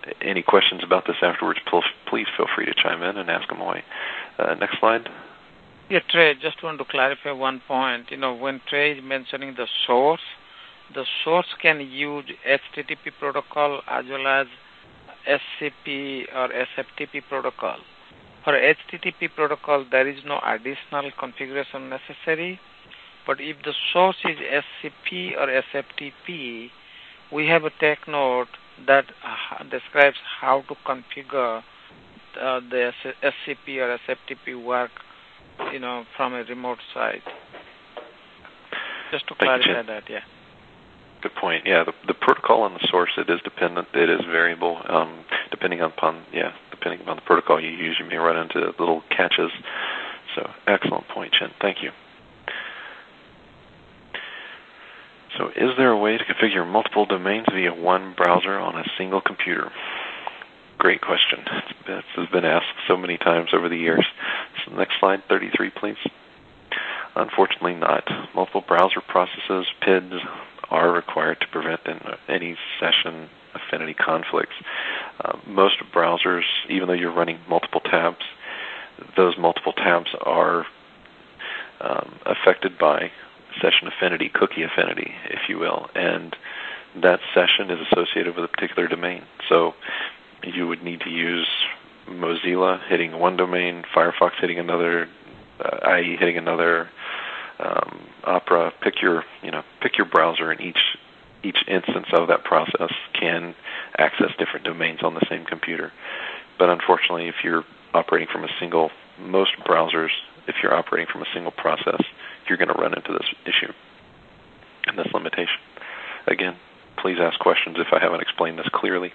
any questions about this afterwards, please feel free to chime in and ask them away. Next slide. Yeah, Trey, just want to clarify one point. When Trey is mentioning the source can use HTTP protocol as well as SCP or SFTP protocol. For HTTP protocol, there is no additional configuration necessary, but if the source is SCP or SFTP, we have a tech note that describes how to configure the SCP or SFTP work, from a remote site. Just to clarify that, yeah. Good point. Yeah, the protocol and the source, it is dependent. It is variable, depending upon the protocol you use. You may run into little catches. So, excellent point, Chen. Thank you. So, is there a way to configure multiple domains via one browser on a single computer? Great question. This has been asked so many times over the years. So, next slide, 33, please. Unfortunately not. Multiple browser processes, PIDs, are required to prevent any session affinity conflicts. Most browsers, even though you're running multiple tabs, those multiple tabs are affected by session affinity, cookie affinity, if you will, and that session is associated with a particular domain. So you would need to use Mozilla hitting one domain, Firefox hitting another, IE hitting another, Opera. Pick your browser, and each instance of that process can access different domains on the same computer. But unfortunately, if you're operating from most browsers, if you're operating from a single process, you're going to run into this issue and this limitation. Again, please ask questions if I haven't explained this clearly.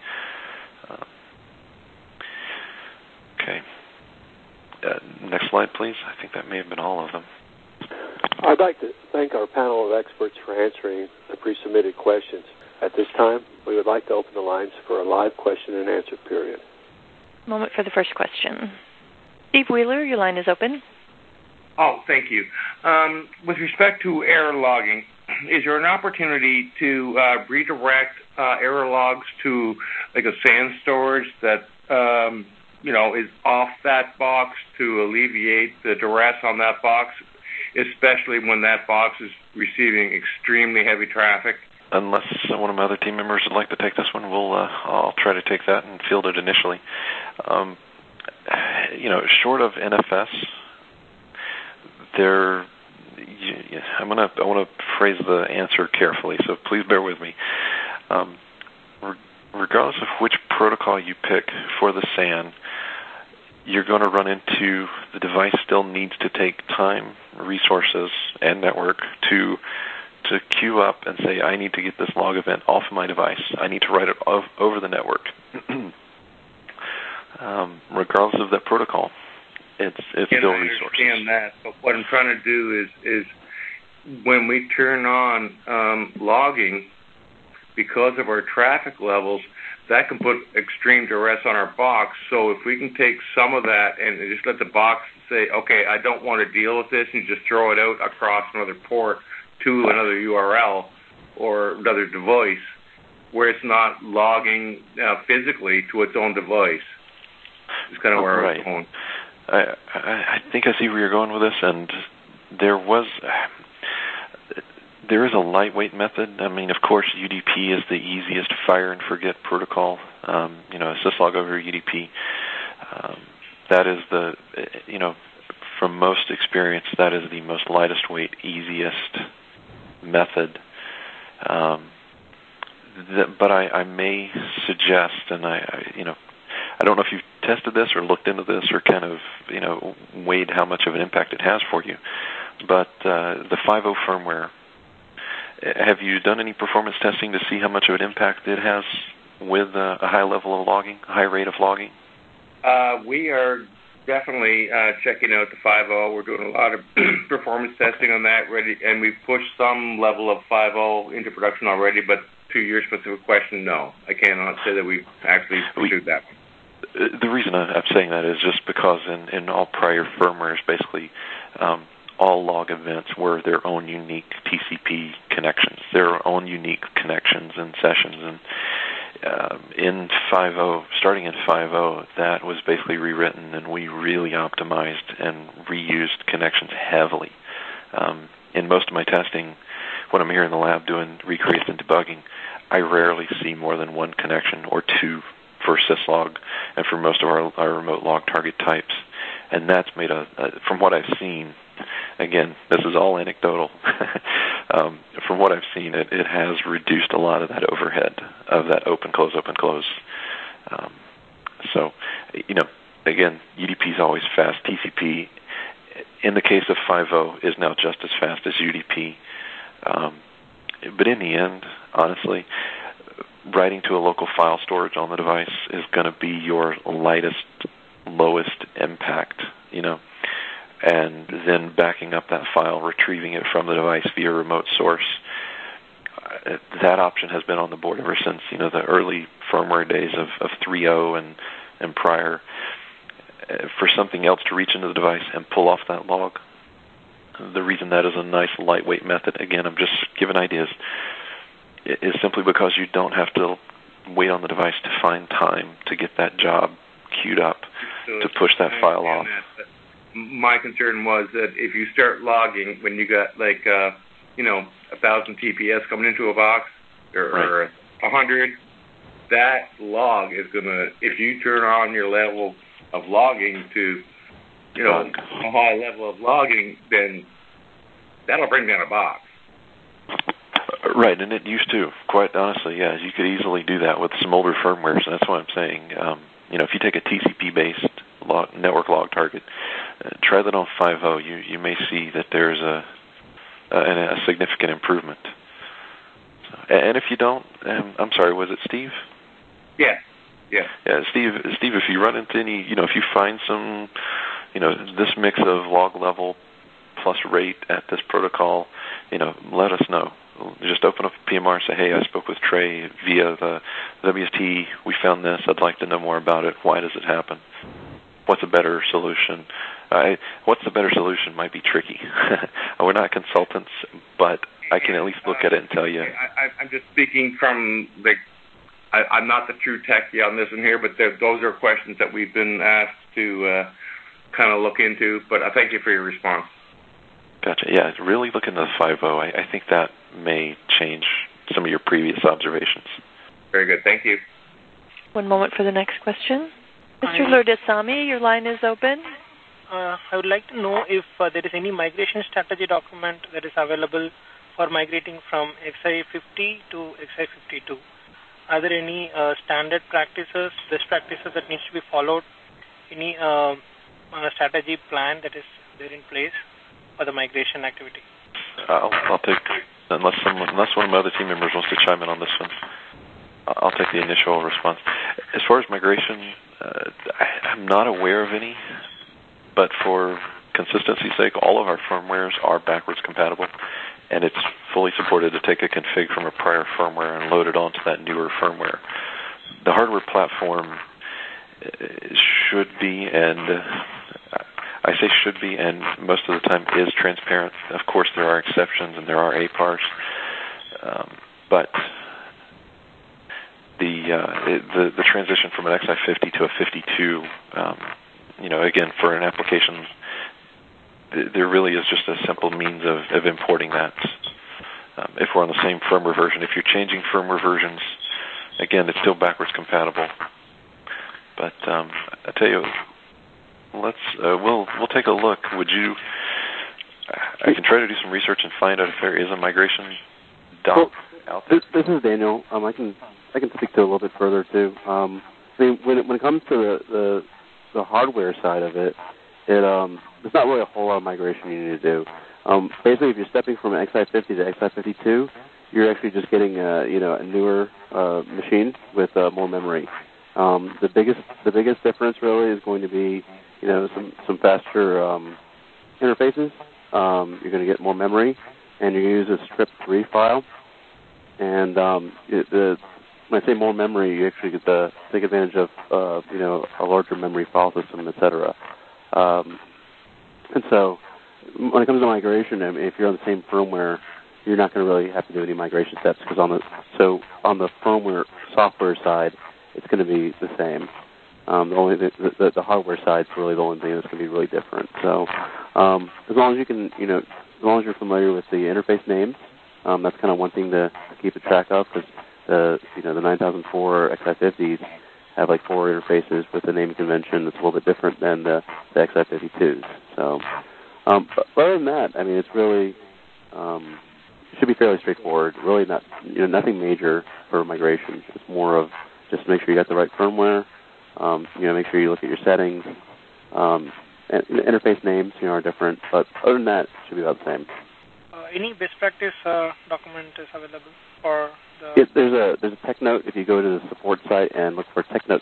Okay. Next slide, please. I think that may have been all of them. I'd like to thank our panel of experts for answering the pre-submitted questions. At this time, we would like to open the lines for a live question and answer period. Moment for the first question. Steve Wheeler, your line is open. Oh, thank you. With respect to error logging, is there an opportunity to redirect error logs to like a SAN storage that is off that box to alleviate the duress on that box, especially when that box is receiving extremely heavy traffic? Unless one of my other team members would like to take this one, I'll try to take that and field it initially. Short of NFS, I want to phrase the answer carefully, so please bear with me. Regardless of which protocol you pick for the SAN, you're going to run into the device still needs to take time, resources, and network to queue up and say, I need to get this log event off of my device. I need to write it over the network. Regardless of that protocol, it's still resources. I understand that, but what I'm trying to do is when we turn on logging, because of our traffic levels, that can put extreme duress on our box. So if we can take some of that and just let the box say, okay, I don't want to deal with this, and just throw it out across another port to another URL or another device where it's not logging physically to its own device. It's kind of where I was going. I think I see where you're going with this, and there is a lightweight method. I mean, of course, UDP is the easiest fire and forget protocol. Syslog over UDP. That is from most experience, that is the most lightest weight, easiest method. But I may suggest, and I don't know if you've tested this or looked into this or kind of, weighed how much of an impact it has for you. But the 5.0 firmware, have you done any performance testing to see how much of an impact it has with a high level of logging, a high rate of logging? We are definitely checking out the 5.0. We're doing a lot of performance testing on that already, and we've pushed some level of 5.0 into production already, but to your specific question, no. I cannot say that we've actually pursued that. The reason I'm saying that is just because in all prior firmwares, basically, all log events were their own unique TCP connections, their own unique connections and sessions. in 5.0, starting in 5.0, that was basically rewritten, and we really optimized and reused connections heavily. In most of my testing, when I'm here in the lab doing recreates and debugging, I rarely see more than one connection or two for syslog and for most of our remote log target types. And that's made from what I've seen, again, this is all anecdotal, from what I've seen, it has reduced a lot of that overhead of that open, close. So, again, UDP is always fast. TCP, in the case of 5.0, is now just as fast as UDP. But in the end, honestly, writing to a local file storage on the device is going to be your lightest, lowest impact, and then backing up that file, retrieving it from the device via remote source. That option has been on the board ever since, the early firmware days of 3.0 and prior. For something else to reach into the device and pull off that log, the reason that is a nice lightweight method, again, I'm just giving ideas, is simply because you don't have to wait on the device to find time to get that job queued up to push that file off. My concern was that if you start logging when you got 1,000 TPS coming into a box or 100, that log is going to, if you turn on your level of logging to, a high level of logging, then that'll bring down a box. Right, and it used to, quite honestly, yeah. You could easily do that with some older firmwares, and that's what I'm saying. If you take a TCP-based network log target, try that on 5.0, you may see that there's a significant improvement. And if you don't, I'm sorry, was it Steve? Yeah. Yeah, Steve, if you run into any, if you find some, this mix of log level plus rate at this protocol, let us know. Just open up a PMR and say, hey, I spoke with Trey via the WST. We found this. I'd like to know more about it. Why does it happen? What's a better solution? What's the better solution might be tricky. We're not consultants, but I can at least look at it and tell you. I'm just speaking from I'm not the true techie on this one here, but those are questions that we've been asked to kind of look into. But I thank you for your response. Gotcha. Yeah, really look into the 5.0. I think that may change some of your previous observations. Very good. Thank you. One moment for the next question. Mr. Lurdesami, your line is open. I would like to know if there is any migration strategy document that is available for migrating from XI50 to XI52. Are there any standard practices, best practices that needs to be followed? Any strategy plan that is there in place for the migration activity? I'll take, unless one of my other team members wants to chime in on this one, I'll take the initial response. As far as migration, I'm not aware of any, but for consistency's sake, all of our firmwares are backwards compatible, and it's fully supported to take a config from a prior firmware and load it onto that newer firmware. The hardware platform should be, and I say should be, and most of the time is transparent. Of course, there are exceptions and there are APARs, but the transition from an XI50 to a 52, again, for an application, there really is just a simple means of importing that. If we're on the same firmware version, if you're changing firmware versions, again, it's still backwards compatible. But I tell you, we'll take a look. I can try to do some research and find out if there is a migration doc out there. This is Daniel. I can speak to it a little bit further too. When it comes to the hardware side of it, there's not really a whole lot of migration you need to do. Basically, if you're stepping from an XI50 to XI52, you're actually just getting a newer machine with more memory. The biggest difference really is going to be some faster interfaces. You're going to get more memory, and you're going to use a strip3 file. And when I say more memory, you actually get to take advantage of a larger memory file system, etc. And so when it comes to migration, if you're on the same firmware, you're not going to really have to do any migration steps because on the firmware software side, it's going to be the same. The hardware side is really the only thing that's going to be really different. So as long as you can, as long as you're familiar with the interface names, that's kind of one thing to keep a track of because the 9004 XI50s have like 4 interfaces with the naming convention that's a little bit different than the XI52s. So, but other than that, I mean, it's really it should be fairly straightforward. Really, not nothing major for migration. It's more of just make sure you got the right firmware. Make sure you look at your settings. And interface names, are different, but other than that, it should be about the same. Any best practice document is available for the... There's a TechNote. If you go to the support site and look for TechNote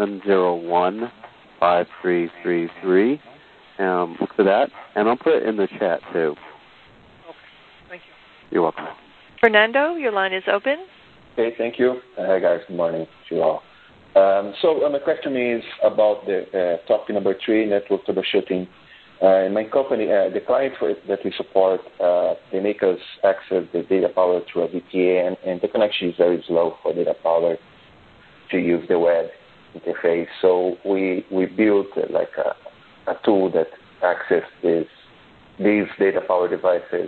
7015333, look for that, and I'll put it in the chat, too. Okay. Thank you. You're welcome. Fernando, your line is open. Okay, thank you. Hi, guys. Good morning to you all. So my question is about the topic number 3, network troubleshooting. In my company, the clients that we support, they make us access the data power through a VPN, and the connection is very slow for data power to use the web interface. So we built like a tool that accesses these data power devices,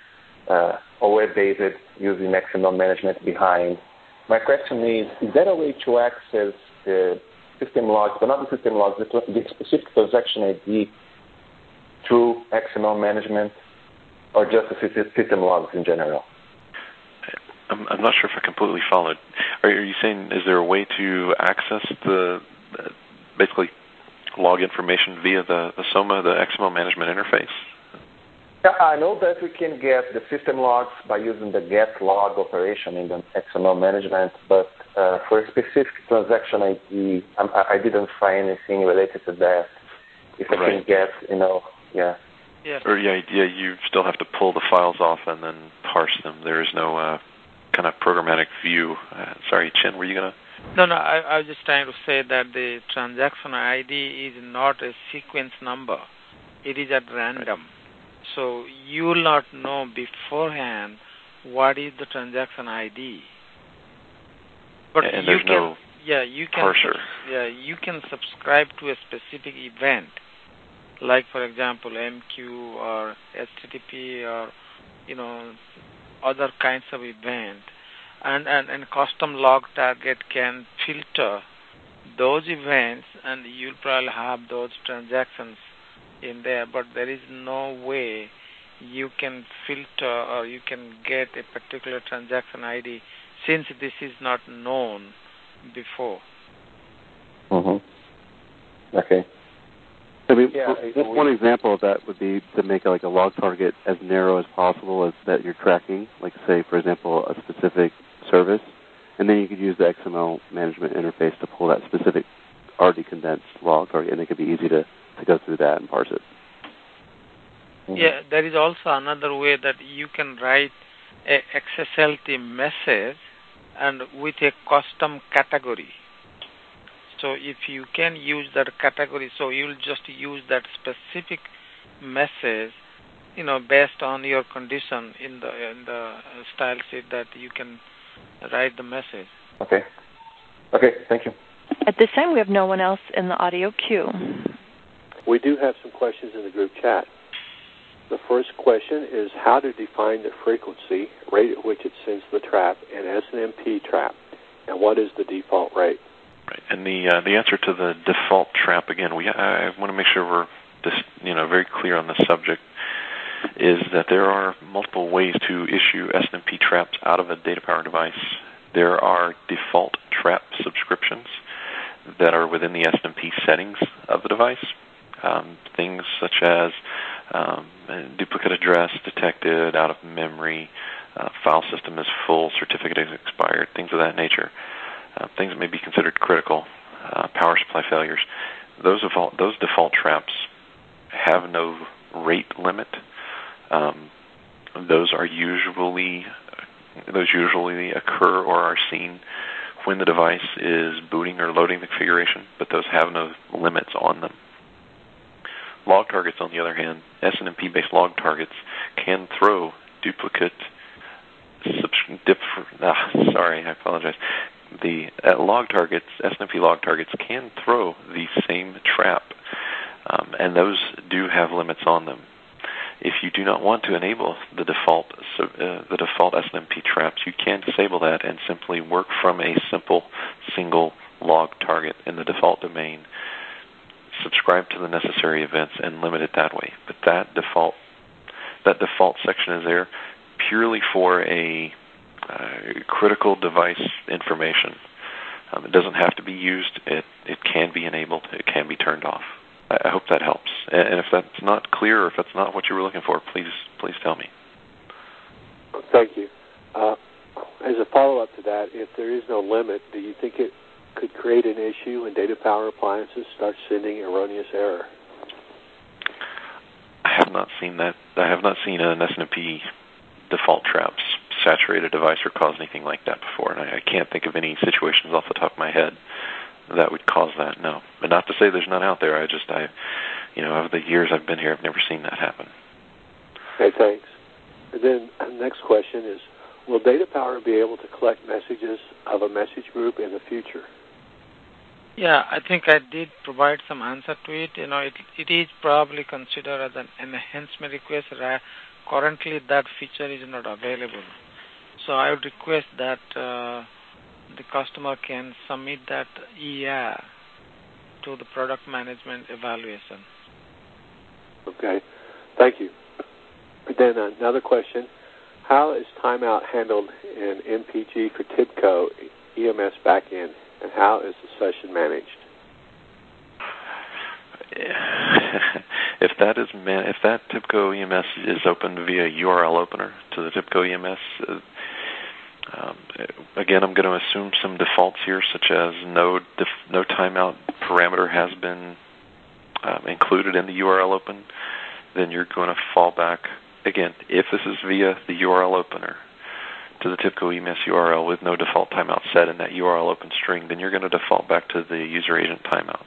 or web-based, using XML management behind. My question is there a way to access the system logs, but not the system logs, the specific transaction ID through XML management, or just the system logs in general? I'm not sure if I completely followed. Are you saying, is there a way to access the basically log information via the SOMA, the XML management interface? Yeah, I know that we can get the system logs by using the get log operation in the XML management, but for a specific transaction ID, I didn't find anything related to that. If I can get, yeah. Yes. Or you still have to pull the files off and then parse them. There is no kind of programmatic view. Sorry, Chin, were you going to? No, I was just trying to say that the transaction ID is not a sequence number. It is at random. So you will not know beforehand what is the transaction ID. But and there's no parser. You can subscribe to a specific event, like for example MQ or HTTP or other kinds of event, and custom log target can filter those events, and you'll probably have those transactions in there, but there is no way you can filter or you can get a particular transaction ID since this is not known before. Okay. I mean, just one example of that would be to make like a log target as narrow as possible as that you're tracking, like say, for example, a specific service, and then you could use the XML management interface to pull that specific already condensed log target, and it could be easy to go through that and parse it. Yeah, there is also another way that you can write a XSLT message and with a custom category. So if you can use that category, so you'll just use that specific message, based on your condition in the style sheet that you can write the message. Okay, thank you. At this time, we have no one else in the audio queue. We do have some questions in the group chat. The first question is how to define the frequency rate at which it sends the trap in SNMP trap, and what is the default rate? Right, and the answer to the default trap, again, I want to make sure we're just, very clear on the subject, is that there are multiple ways to issue SNMP traps out of a data power device. There are default trap subscriptions that are within the SNMP settings of the device. Things such as duplicate address detected, out of memory, file system is full, certificate is expired, things of that nature. Things that may be considered critical, power supply failures. Those default traps have no rate limit. Those usually occur or are seen when the device is booting or loading the configuration, but those have no limits on them. Log targets, on the other hand, SNMP-based log targets can throw duplicate Sorry, I apologize. The log targets, SNMP log targets, can throw the same trap, and those do have limits on them. If you do not want to enable the default SNMP traps, you can disable that and simply work from a simple single log target in the default domain, subscribe to the necessary events, and limit it that way. But that default section is there purely for a critical device information. It doesn't have to be used. It can be enabled. It can be turned off. I hope that helps. And if that's not clear, or if that's not what you were looking for, please tell me. Thank you. As a follow-up to that, if there is no limit, do you think it could create an issue when data power appliances start sending erroneous error? I have not seen that. I have not seen an SNMP default traps saturate a device or cause anything like that before, and I can't think of any situations off the top of my head that would cause that. No, but not to say there's none out there. I over the years I've been here, I've never seen that happen. Okay, thanks. And then the next question is, will data power be able to collect messages of a message group in the future? Yeah, I think I did provide some answer to it. It is probably considered as an enhancement request. Currently, that feature is not available. So I would request that the customer can submit that ER to the product management evaluation. Okay, thank you. Then another question, how is timeout handled in MPG for TIBCO EMS backend, and how is the session managed? If that TIBCO EMS is opened via URL opener to the TIBCO EMS, again, I'm going to assume some defaults here, such as no timeout parameter has been included in the URL open. Then you're going to fall back, again, if this is via the URL opener to the TIBCO EMS URL with no default timeout set in that URL open string, then you're going to default back to the user agent timeout.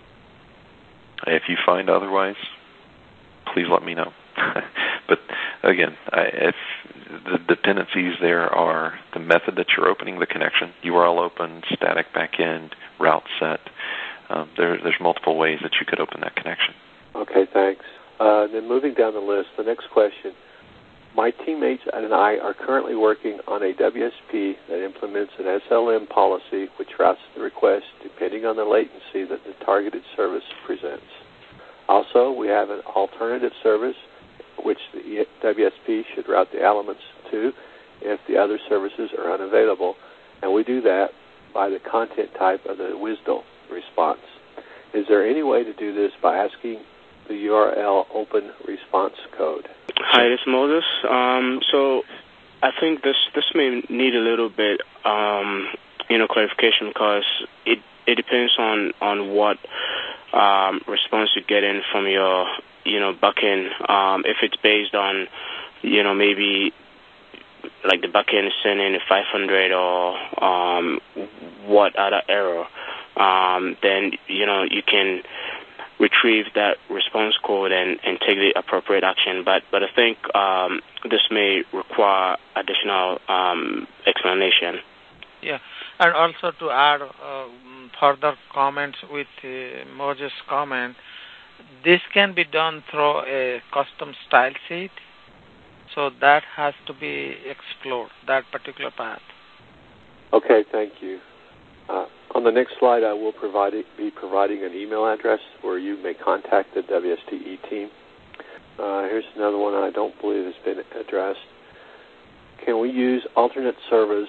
If you find otherwise, please let me know. But again, if the dependencies there are the method that you're opening the connection, URL open, static backend, route set. There's multiple ways that you could open that connection. Okay, thanks. Then moving down the list, the next question. My teammates and I are currently working on a WSP that implements an SLM policy which routes the request depending on the latency that the targeted service presents. Also, we have an alternative service which the WSP should route the elements to if the other services are unavailable, and we do that by the content type of the WSDL response. Is there any way to do this by asking the URL open response code? Hi, this is Moses. So I think this may need a little bit clarification, because it depends on what response you get in from your backend. If it's based on maybe like the backend is sending a 500 or what other error, then you can retrieve that response code and take the appropriate action. But I think this may require additional explanation. Yeah, and also to add further comments with Moses' comment, this can be done through a custom style sheet, so that has to be explored, that particular path. Okay, thank you. On the next slide, I will be providing an email address where you may contact the WSTE team. Here's another one I don't believe has been addressed. Can we use alternate servers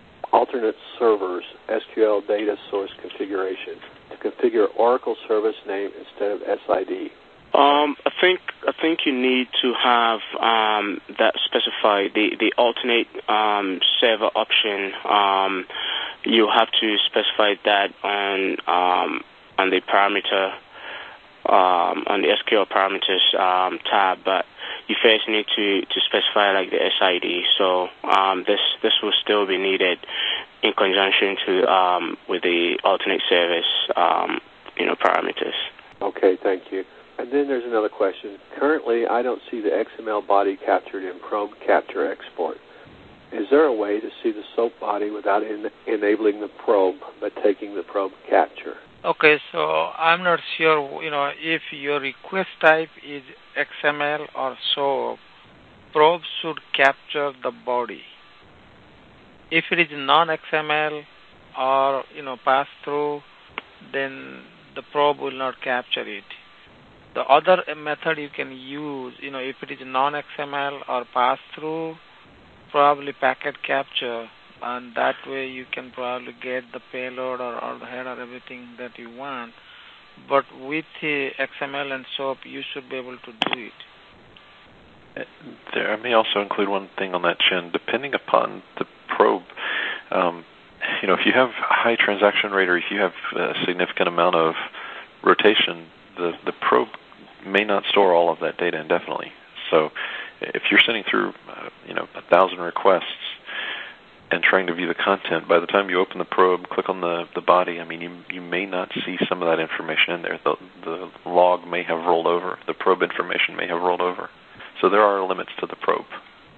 SQL data source configuration to configure Oracle service name instead of SID? I think you need to have that specified. The alternate server option. You have to specify that on the parameter on the SQL parameters tab, but you first need to specify like the SID. So this will still be needed in conjunction with the alternate service parameters. Okay, thank you. And then there's another question. Currently, I don't see the XML body captured in Probe Capture Export. Is there a way to see the soap body without enabling the probe, but taking the probe capture? Okay, so I'm not sure, if your request type is XML or SOAP, probe should capture the body. If it is non-XML or, pass-through, then the probe will not capture it. The other method you can use, if it is non-XML or pass-through, probably packet capture, and that way you can probably get the payload or the head or everything that you want. But with the XML and SOAP, you should be able to do it. There, I may also include one thing on that, Chin. Depending upon the probe, if you have high transaction rate or if you have a significant amount of rotation, the probe may not store all of that data indefinitely. So if you're sending through, 1,000 requests and trying to view the content, by the time you open the probe, click on the body, you may not see some of that information in there. The log may have rolled over. The probe information may have rolled over. So there are limits to the probe.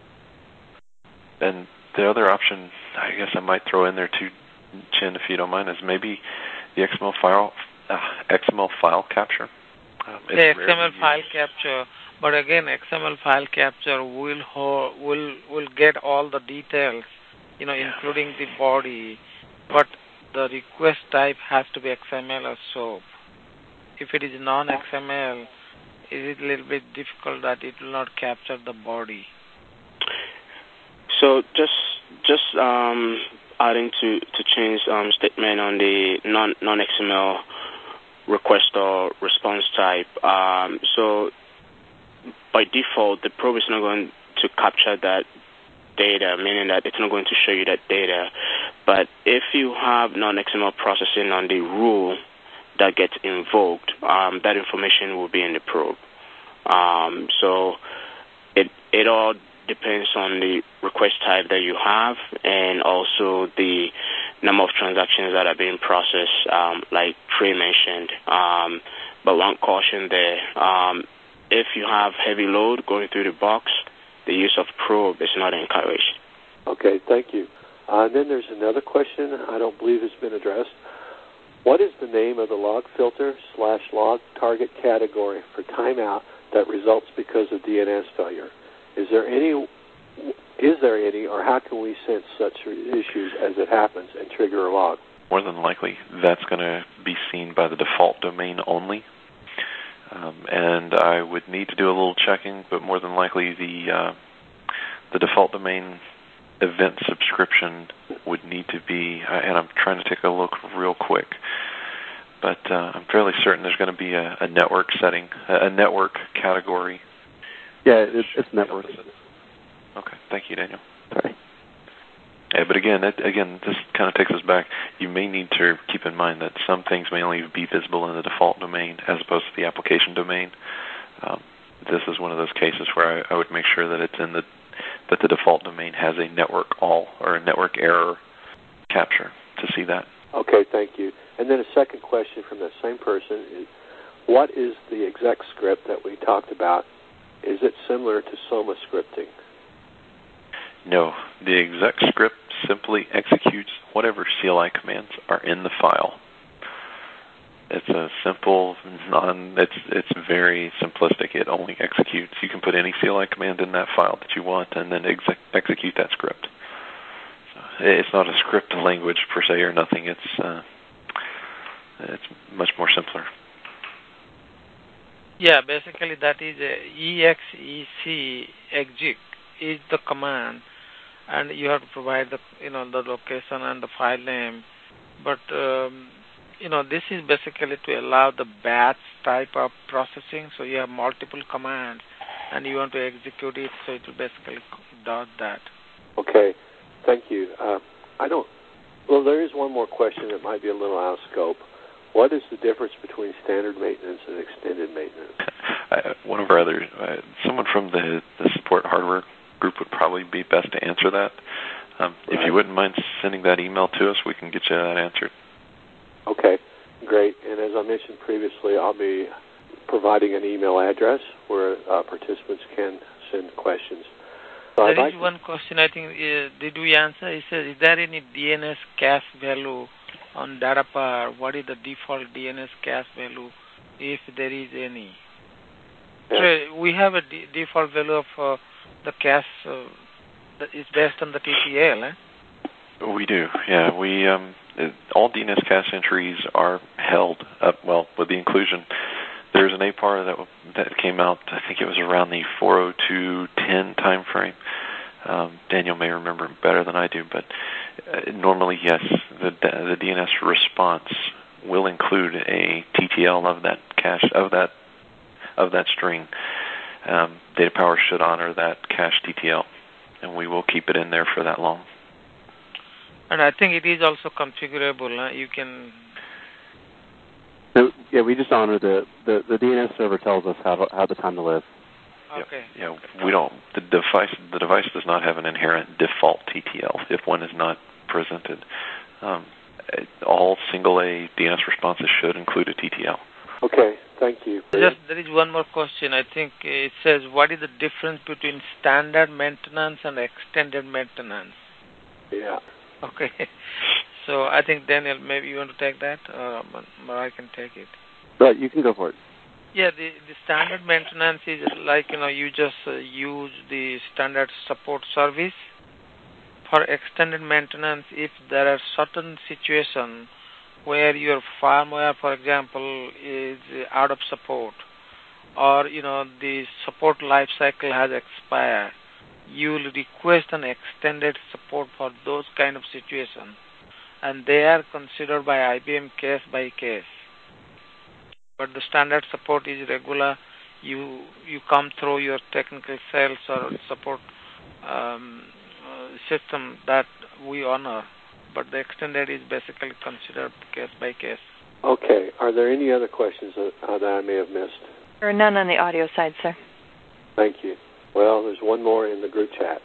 And the other option, I guess I might throw in there too, Chin, if you don't mind, is maybe the XML file capture. The XML file capture, but again, XML file capture will get all the details, including the body, but the request type has to be XML or SOAP. If it is non-XML, is it a little bit difficult that it will not capture the body? So just adding to Chin's statement on the non-XML request or response type. So by default, the probe is not going to capture that data, meaning that it's not going to show you that data. But if you have non-XML processing on the rule that gets invoked, that information will be in the probe. So it all depends on the request type that you have and also the number of transactions that are being processed, like Trey mentioned. But one caution there, if you have heavy load going through the box, the use of probe is not encouraged. Okay, thank you. And then there's another question I don't believe has been addressed. What is the name of the log filter / log target category for timeout that results because of DNS failure? Is there any, or how can we sense such issues as it happens and trigger a log? More than likely, that's going to be seen by the default domain only. And I would need to do a little checking, but more than likely the default domain event subscription would need to be, and I'm trying to take a look real quick, but I'm fairly certain there's going to be a network setting, a network category. Yeah, it's network. Okay, thank you, Daniel. Sorry. Yeah, but again, this kind of takes us back. You may need to keep in mind that some things may only be visible in the default domain as opposed to the application domain. This is one of those cases where I would make sure that it's that the default domain has a network or a network error capture to see that. Okay, thank you. And then a second question from that same person is, what is the exec script that we talked about? Is it similar to SOMA scripting? No, the exec script simply executes whatever CLI commands are in the file. It's a simple, it's very simplistic. It only executes. You can put any CLI command in that file that you want and then execute that script. So it's not a script language per se or nothing. It's much more simpler. Yeah, basically that is exec exec is the command, and you have to provide the the location and the file name. But this is basically to allow the batch type of processing. So you have multiple commands, and you want to execute it, so it will basically does that. Okay, thank you. Well, there is one more question that might be a little out of scope. What is the difference between standard maintenance and extended maintenance? One of our other, someone from the support hardware group would probably be best to answer that. If you wouldn't mind sending that email to us, we can get you that answered. Okay, great. And as I mentioned previously, I'll be providing an email address where participants can send questions. There is one question, I think, did we answer? It says, is there any DNS cache value on DataPower? What is the default DNS cache value, if there is any? So we have a default value of the cache that is based on the TTL, eh? We do, yeah. We all DNS cache entries are held up, well, with the inclusion. There's an APAR that came out, I think it was around the 40210 time frame. Daniel may remember it better than I do, but normally, yes, the DNS response will include a TTL of that cache, of that string. DataPower should honor that cache TTL, and we will keep it in there for that long. And I think it is also configurable. You can... Yeah, we just honor the DNS server tells us how the time to live. Okay. Yeah, we don't. The device does not have an inherent default TTL if one is not presented. All single A DNS responses should include a TTL. Okay, thank you. There is one more question. I think it says, what is the difference between standard maintenance and extended maintenance? Yeah. Okay. So I think, Daniel, maybe you want to take that, or I can take it. But you can go for it. Yeah, the standard maintenance is like, you just use the standard support service. For extended maintenance, if there are certain situations where your firmware, for example, is out of support, or, the support life cycle has expired, you will request an extended support for those kind of situations. And they are considered by IBM case by case. But the standard support is regular. You come through your technical sales or support system that we honor. But the extended is basically considered case by case. Okay. Are there any other questions that I may have missed? There are none on the audio side, sir. Thank you. Well, there's one more in the group chat.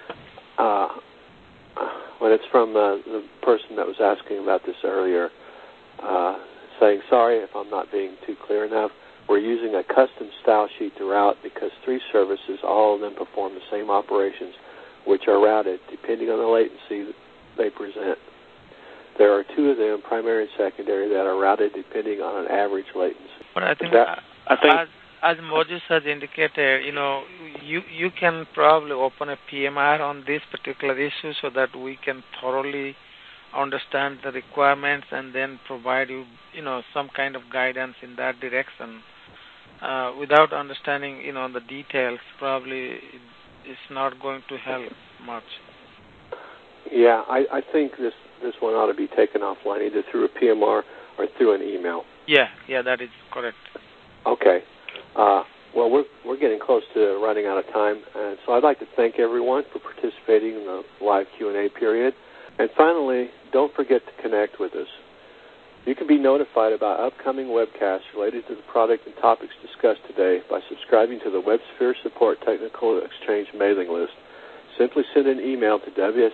When it's from the person that was asking about this earlier, saying, sorry if I'm not being too clear enough, we're using a custom style sheet to route because 3 services, all of them perform the same operations, which are routed depending on the latency they present. There are 2 of them, primary and secondary, that are routed depending on an average latency. But I think as Moses has indicated, you can probably open a PMR on this particular issue so that we can thoroughly understand the requirements and then provide you, some kind of guidance in that direction. Without understanding, the details, probably it's not going to help much. Yeah, I think this one ought to be taken offline, either through a PMR or through an email. Yeah, that is correct. Okay. Well, we're getting close to running out of time, and so I'd like to thank everyone for participating in the live Q&A period. And finally, don't forget to connect with us. You can be notified about upcoming webcasts related to the product and topics discussed today by subscribing to the WebSphere Support Technical Exchange mailing list. Simply send an email to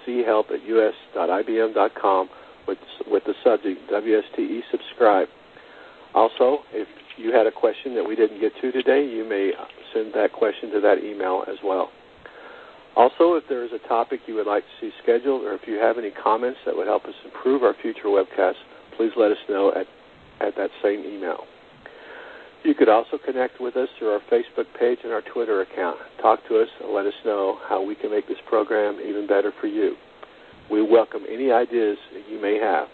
wsehelp@us.ibm.com with the subject WSTE subscribe. Also, if you had a question that we didn't get to today, you may send that question to that email as well. Also, if there is a topic you would like to see scheduled, or if you have any comments that would help us improve our future webcasts, please let us know at that same email. You could also connect with us through our Facebook page and our Twitter account. Talk to us and let us know how we can make this program even better for you. We welcome any ideas that you may have.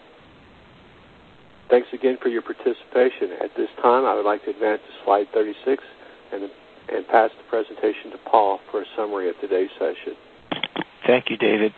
Thanks again for your participation. At this time, I would like to advance to slide 36 and pass the presentation to Paul for a summary of today's session. Thank you, David.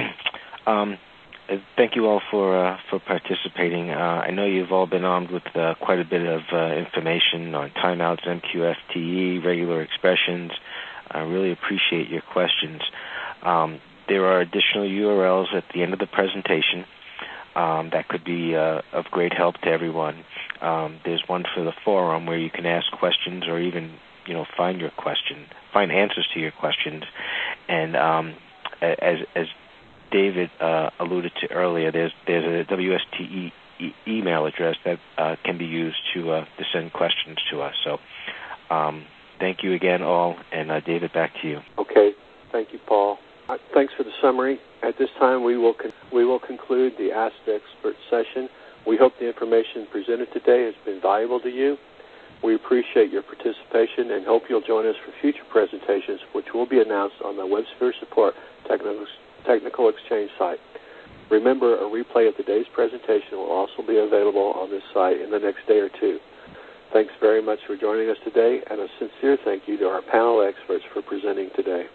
Thank you all for participating. I know you've all been armed with quite a bit of information on timeouts, MQFTE, regular expressions. I really appreciate your questions. There are additional URLs at the end of the presentation that could be of great help to everyone. There's one for the forum where you can ask questions or even find answers to your questions. And as David alluded to earlier, there's a WSTE email address that can be used to send questions to us. So thank you again all, and David, back to you. Okay. Thank you, Paul. Thanks for the summary. At this time, we will conclude the Ask the Expert session. We hope the information presented today has been valuable to you. We appreciate your participation and hope you'll join us for future presentations, which will be announced on the WebSphere Support Technical Exchange site. Remember, a replay of today's presentation will also be available on this site in the next day or two. Thanks very much for joining us today, and a sincere thank you to our panel experts for presenting today.